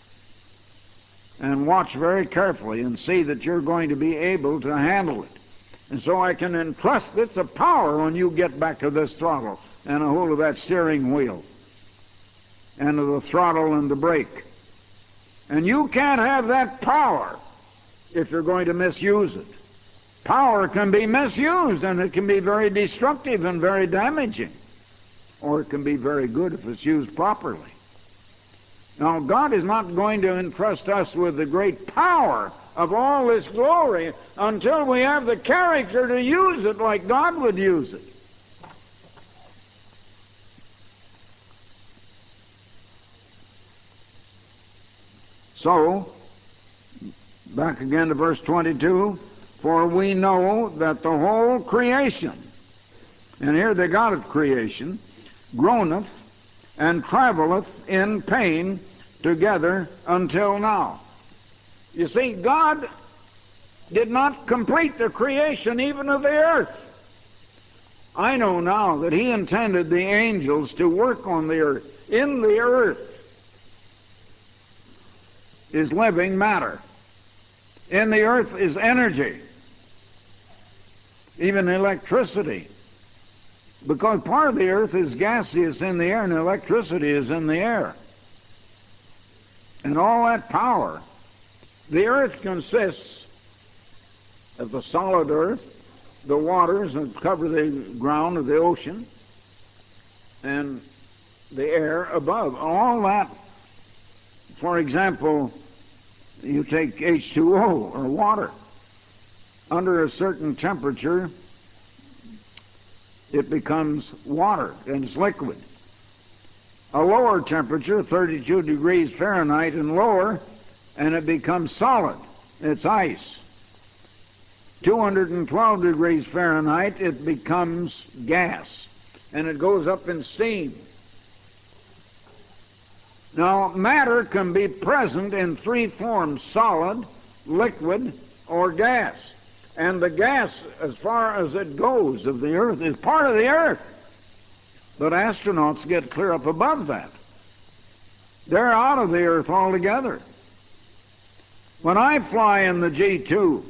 [SPEAKER 1] And watch very carefully and see that you're going to be able to handle it. And so I can entrust it's a power when you get back to this throttle and a hold of that steering wheel and of the throttle and the brake. And you can't have that power if you're going to misuse it. Power can be misused, and it can be very destructive and very damaging. Or it can be very good if it's used properly. Now, God is not going to entrust us with the great power of all this glory until we have the character to use it like God would use it. So, back again to verse twenty-two, for we know that the whole creation, and here they got it, creation, groaneth and travelleth in pain together until now. You see, God did not complete the creation even of the earth. I know now that He intended the angels to work on the earth. In the earth is living matter. In the earth is energy, even electricity. Because part of the earth is gaseous in the air and electricity is in the air. And all that power. The earth consists of the solid earth, the waters that cover the ground of the ocean, and the air above. All that, for example, you take H two O or water. Under a certain temperature, it becomes water and it's liquid. A lower temperature, thirty-two degrees Fahrenheit and lower, and it becomes solid. It's ice. two hundred twelve degrees Fahrenheit, it becomes gas, and it goes up in steam. Now, matter can be present in three forms: solid, liquid, or gas. And the gas, as far as it goes of the earth, is part of the earth. But astronauts get clear up above that. They're out of the earth altogether. When I fly in the G two,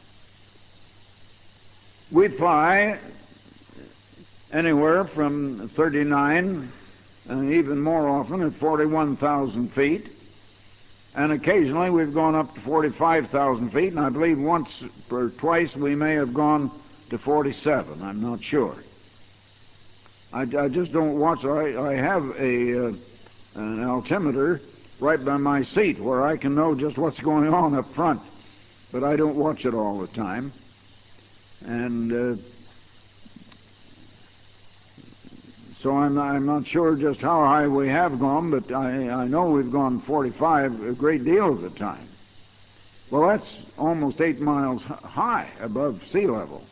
[SPEAKER 1] we fly anywhere from thirty-nine, and even more often at forty-one thousand feet. And occasionally we've gone up to forty-five thousand feet, and I believe once or twice we may have gone to forty-seven. I'm not sure. I, I just don't watch. I, I have a uh, an altimeter right by my seat where I can know just what's going on up front, but I don't watch it all the time. And uh, so I'm, I'm not sure just how high we have gone, but I, I know we've gone forty-five a great deal of the time. Well, that's almost eight miles high above sea level.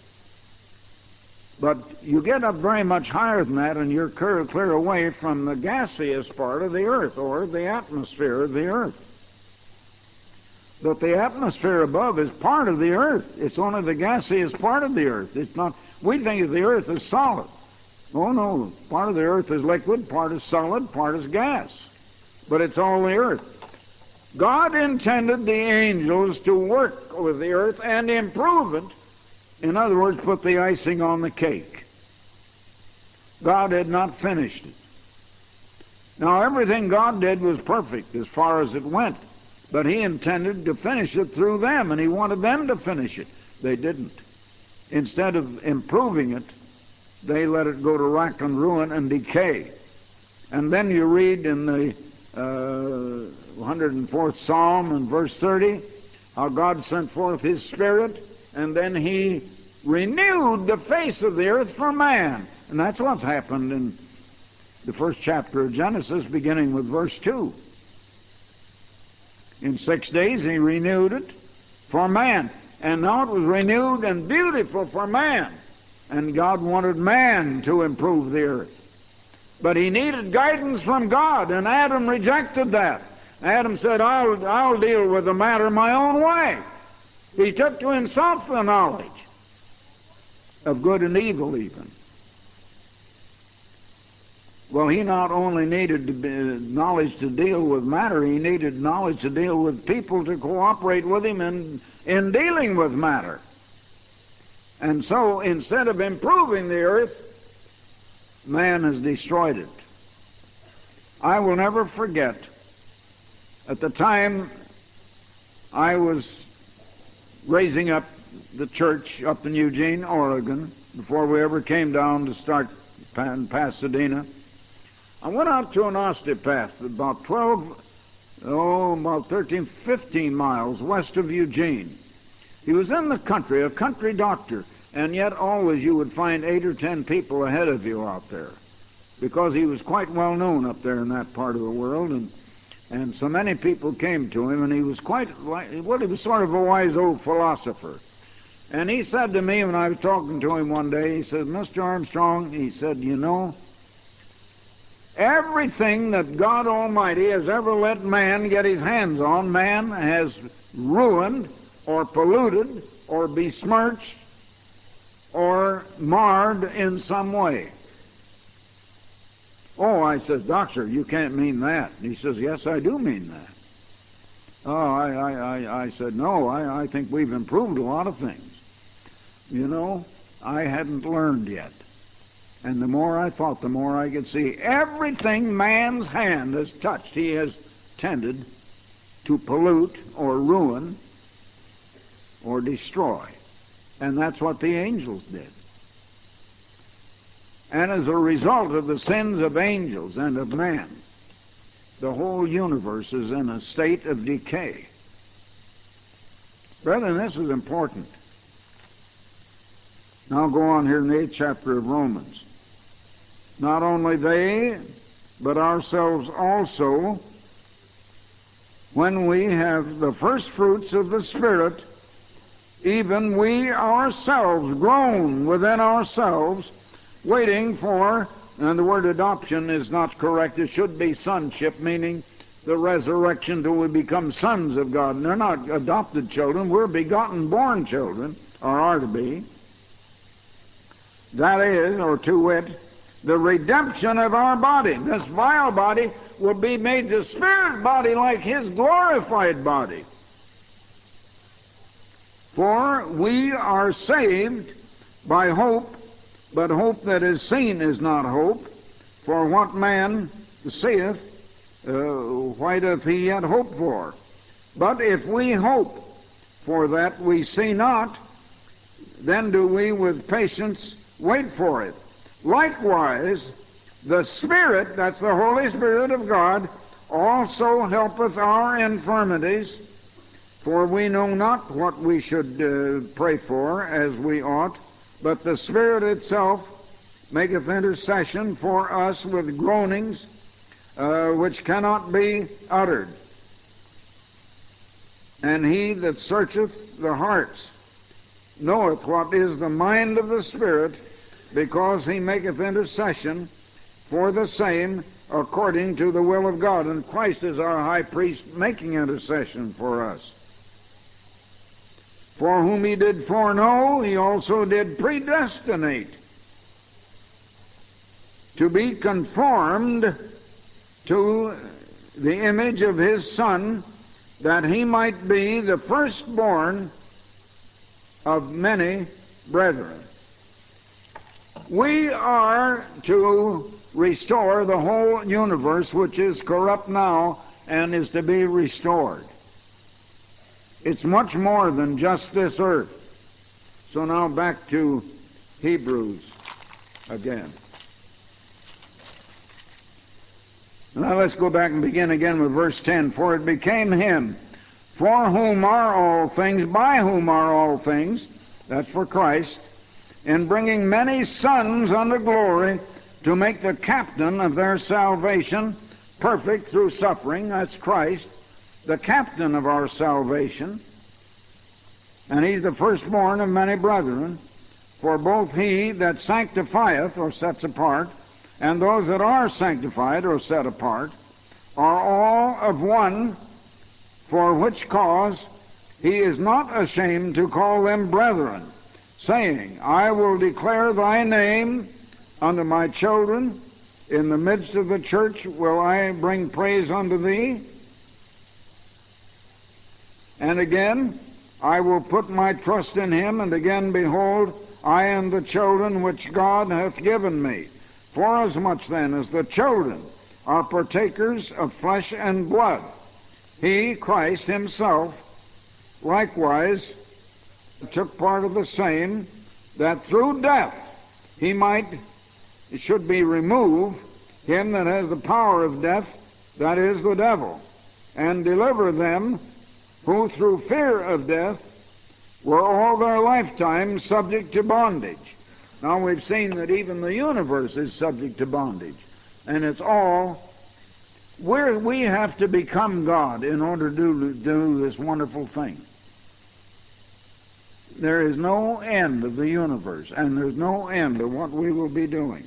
[SPEAKER 1] But you get up very much higher than that, and you're clear, clear away from the gaseous part of the earth, or the atmosphere of the earth. But the atmosphere above is part of the earth. It's only the gaseous part of the earth. It's not. We think of the earth as solid. Oh no, part of the earth is liquid, part is solid, part is gas. But it's all the earth. God intended the angels to work with the earth and improve it. In other words, put the icing on the cake. God had not finished it. Now, everything God did was perfect as far as it went, but He intended to finish it through them, and He wanted them to finish it. They didn't. Instead of improving it, they let it go to rack and ruin and decay. And then you read in the uh, one hundred fourth Psalm in verse thirty, how God sent forth His Spirit, and then He renewed the face of the earth for man. And that's what's happened in the first chapter of Genesis, beginning with verse two. In six days He renewed it for man. And now it was renewed and beautiful for man. And God wanted man to improve the earth. But he needed guidance from God, and Adam rejected that. Adam said, I'll, I'll deal with the matter my own way. He took to himself the knowledge of good and evil even. Well, he not only needed to be, knowledge to deal with matter, he needed knowledge to deal with people to cooperate with him in, in dealing with matter. And so, instead of improving the earth, man has destroyed it. I will never forget, at the time I was raising up the church up in Eugene, Oregon, before we ever came down to start in Pasadena, I went out to an osteopath about twelve, oh, about thirteen, fifteen miles west of Eugene. He was in the country, a country doctor, and yet always you would find eight or ten people ahead of you out there, because he was quite well known up there in that part of the world, and and so many people came to him, and he was quite like, well, he was sort of a wise old philosopher. And he said to me when I was talking to him one day, he said, Mister Armstrong, he said, you know, everything that God Almighty has ever let man get his hands on, man has ruined or polluted or besmirched or marred in some way. Oh, I said, Doctor, you can't mean that. And he says, yes, I do mean that. Oh, I, I, I, I said, no, I, I think we've improved a lot of things. You know, I hadn't learned yet. And the more I thought, the more I could see everything man's hand has touched, he has tended to pollute or ruin or destroy. And that's what the angels did. And as a result of the sins of angels and of man, the whole universe is in a state of decay. Brethren, this is important. Now go on here in the eighth chapter of Romans. Not only they, but ourselves also, when we have the first fruits of the Spirit, even we ourselves groan within ourselves, waiting for, and the word adoption is not correct, it should be sonship, meaning the resurrection till we become sons of God. And they're not adopted children, we're begotten, born children, or are to be. That is, or to wit, the redemption of our body. This vile body will be made to spirit body like His glorified body. For we are saved by hope, but hope that is seen is not hope. For what man seeth, uh, why doth he yet hope for? But if we hope for that we see not, then do we with patience wait for it. Likewise, the Spirit, that's the Holy Spirit of God, also helpeth our infirmities, for we know not what we should uh, pray for as we ought, but the Spirit itself maketh intercession for us with groanings uh, which cannot be uttered. And he that searcheth the hearts knoweth what is the mind of the Spirit, because he maketh intercession for the same according to the will of God. And Christ is our high priest making intercession for us. For whom he did foreknow, he also did predestinate to be conformed to the image of his Son, that he might be the firstborn of many brethren. We are to restore the whole universe, which is corrupt now and is to be restored. It's much more than just this earth. So now back to Hebrews again. Now let's go back and begin again with verse ten. For it became him, for whom are all things, by whom are all things, that's for Christ, in bringing many sons unto glory, to make the captain of their salvation perfect through suffering, that's Christ, the captain of our salvation, and he's the firstborn of many brethren. For both he that sanctifieth, or sets apart, and those that are sanctified, or set apart, are all of one, for which cause he is not ashamed to call them brethren, saying, I will declare thy name unto my children, in the midst of the church will I bring praise unto thee. And again, I will put my trust in him, and again, behold, I am the children which God hath given me. Forasmuch then as the children are partakers of flesh and blood, he, Christ himself, likewise took part of the same, that through death he might, should be removed, him that has the power of death, that is the devil, and deliver them who through fear of death were all their lifetime subject to bondage. Now we've seen that even the universe is subject to bondage, and it's all, we're, we have to become God in order to do, do this wonderful thing. There is no end of the universe, and there's no end of what we will be doing.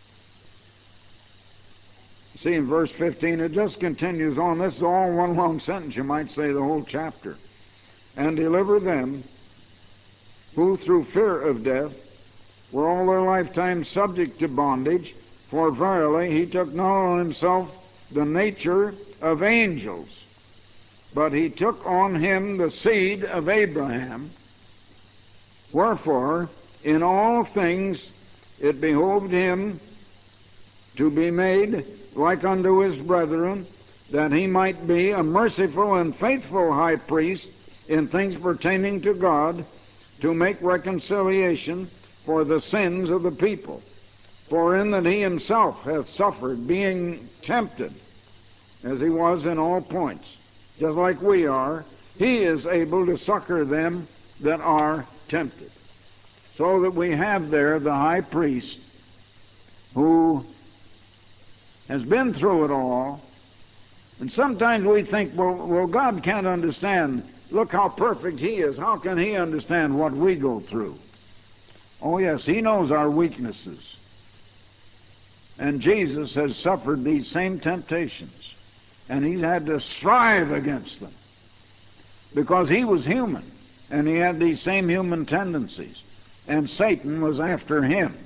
[SPEAKER 1] See, in verse fifteen, it just continues on. This is all one long sentence, you might say the whole chapter. And deliver them who through fear of death were all their lifetime subject to bondage, for verily he took not on himself the nature of angels, but he took on him the seed of Abraham. Wherefore, in all things it behoved him to be made like unto his brethren, that he might be a merciful and faithful high priest in things pertaining to God, to make reconciliation for the sins of the people. For in that he himself hath suffered, being tempted, as he was in all points, just like we are, he is able to succor them that are tempted. So that we have there the high priest who has been through it all. And sometimes we think, well, well, God can't understand. Look how perfect he is. How can he understand what we go through? Oh yes, he knows our weaknesses. And Jesus has suffered these same temptations, and he's had to strive against them, because he was human, and he had these same human tendencies, and Satan was after him.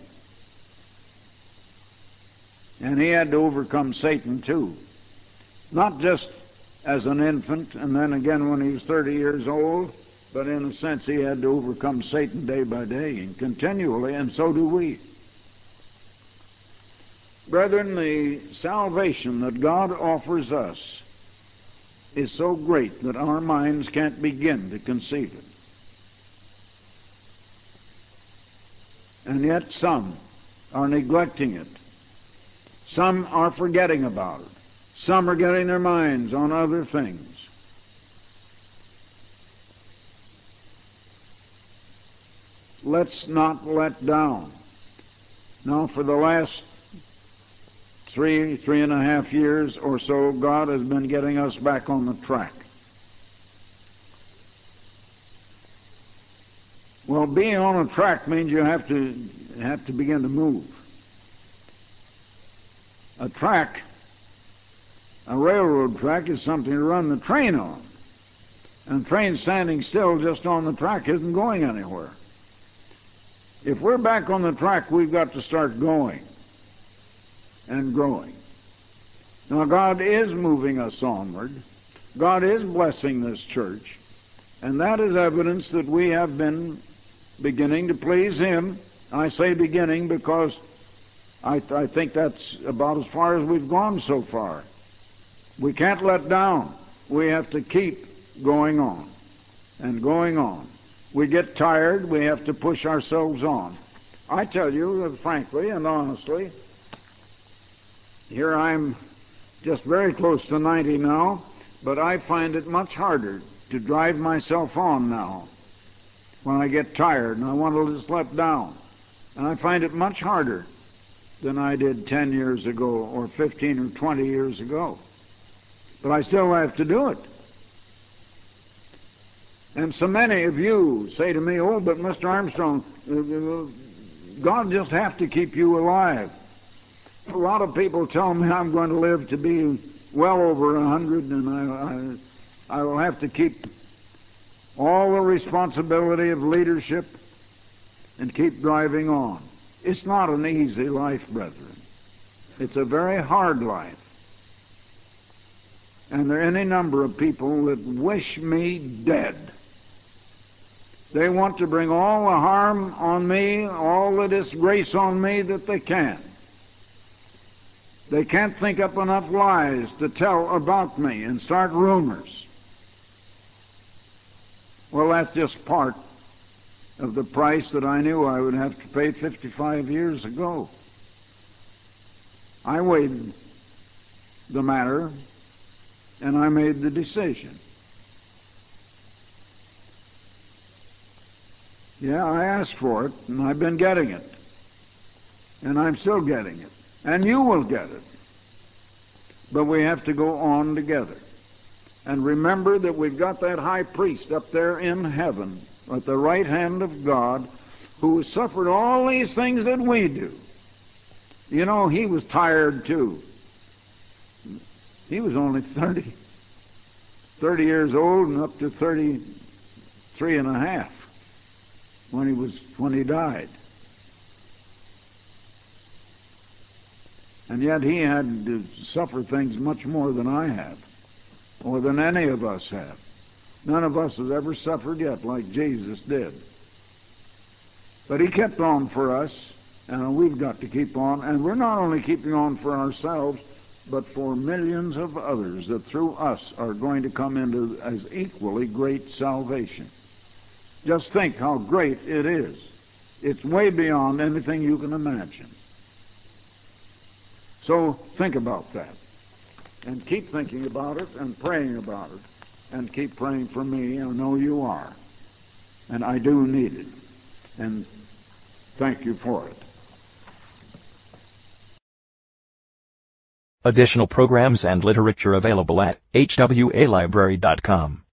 [SPEAKER 1] And he had to overcome Satan too. Not just as an infant, and then again when he was thirty years old, But in a sense, he had to overcome Satan day by day and continually, and so do we. Brethren, the salvation that God offers us is so great that our minds can't begin to conceive it. And yet some are neglecting it. Some are forgetting about it. Some are getting their minds on other things. Let's not let down. Now, for the last three, three and a half years or so, God has been getting us back on the track. Well, being on a track means you have to have to begin to move. A track, a railroad track, is something to run the train on. And the train standing still just on the track isn't going anywhere. If we're back on the track, we've got to start going and growing. Now, God is moving us onward. God is blessing this church. And that is evidence that we have been beginning to please Him. I say beginning because I, I think that's about as far as we've gone so far. We can't let down. We have to keep going on and going on. We get tired, we have to push ourselves on. I tell you, frankly and honestly, here I'm just very close to ninety now, but I find it much harder to drive myself on now when I get tired and I want to just let down. And I find it much harder than I did ten years ago or fifteen or twenty years ago. But I still have to do it. And so many of you say to me, oh, but Mister Armstrong, God just have to keep you alive. A lot of people tell me I'm going to live to be well over a hundred, and I, I, I will have to keep all the responsibility of leadership and keep driving on. It's not an easy life, brethren. It's a very hard life. And there are any number of people that wish me dead. They want to bring all the harm on me, all the disgrace on me that they can. They can't think up enough lies to tell about me and start rumors. Well, that's just part of the price that I knew I would have to pay fifty-five years ago. I weighed the matter, and I made the decision. Yeah, I asked for it, and I've been getting it. And I'm still getting it. And you will get it. But we have to go on together. And remember that we've got that high priest up there in heaven at the right hand of God who has suffered all these things that we do. You know, he was tired too. He was only thirty, thirty years old and up to thirty-three and a half when he was when he died. And yet he had to suffer things much more than I have, or than any of us have. None of us has ever suffered yet like Jesus did. But he kept on for us, and we've got to keep on. And we're not only keeping on for ourselves, but for millions of others that through us are going to come into as equally great salvation. Just think how great it is. It's way beyond anything you can imagine. So think about that. And keep thinking about it and praying about it. And keep praying for me. I know you are. And I do need it. And thank you for it.
[SPEAKER 2] Additional programs and literature available at H W A library dot com.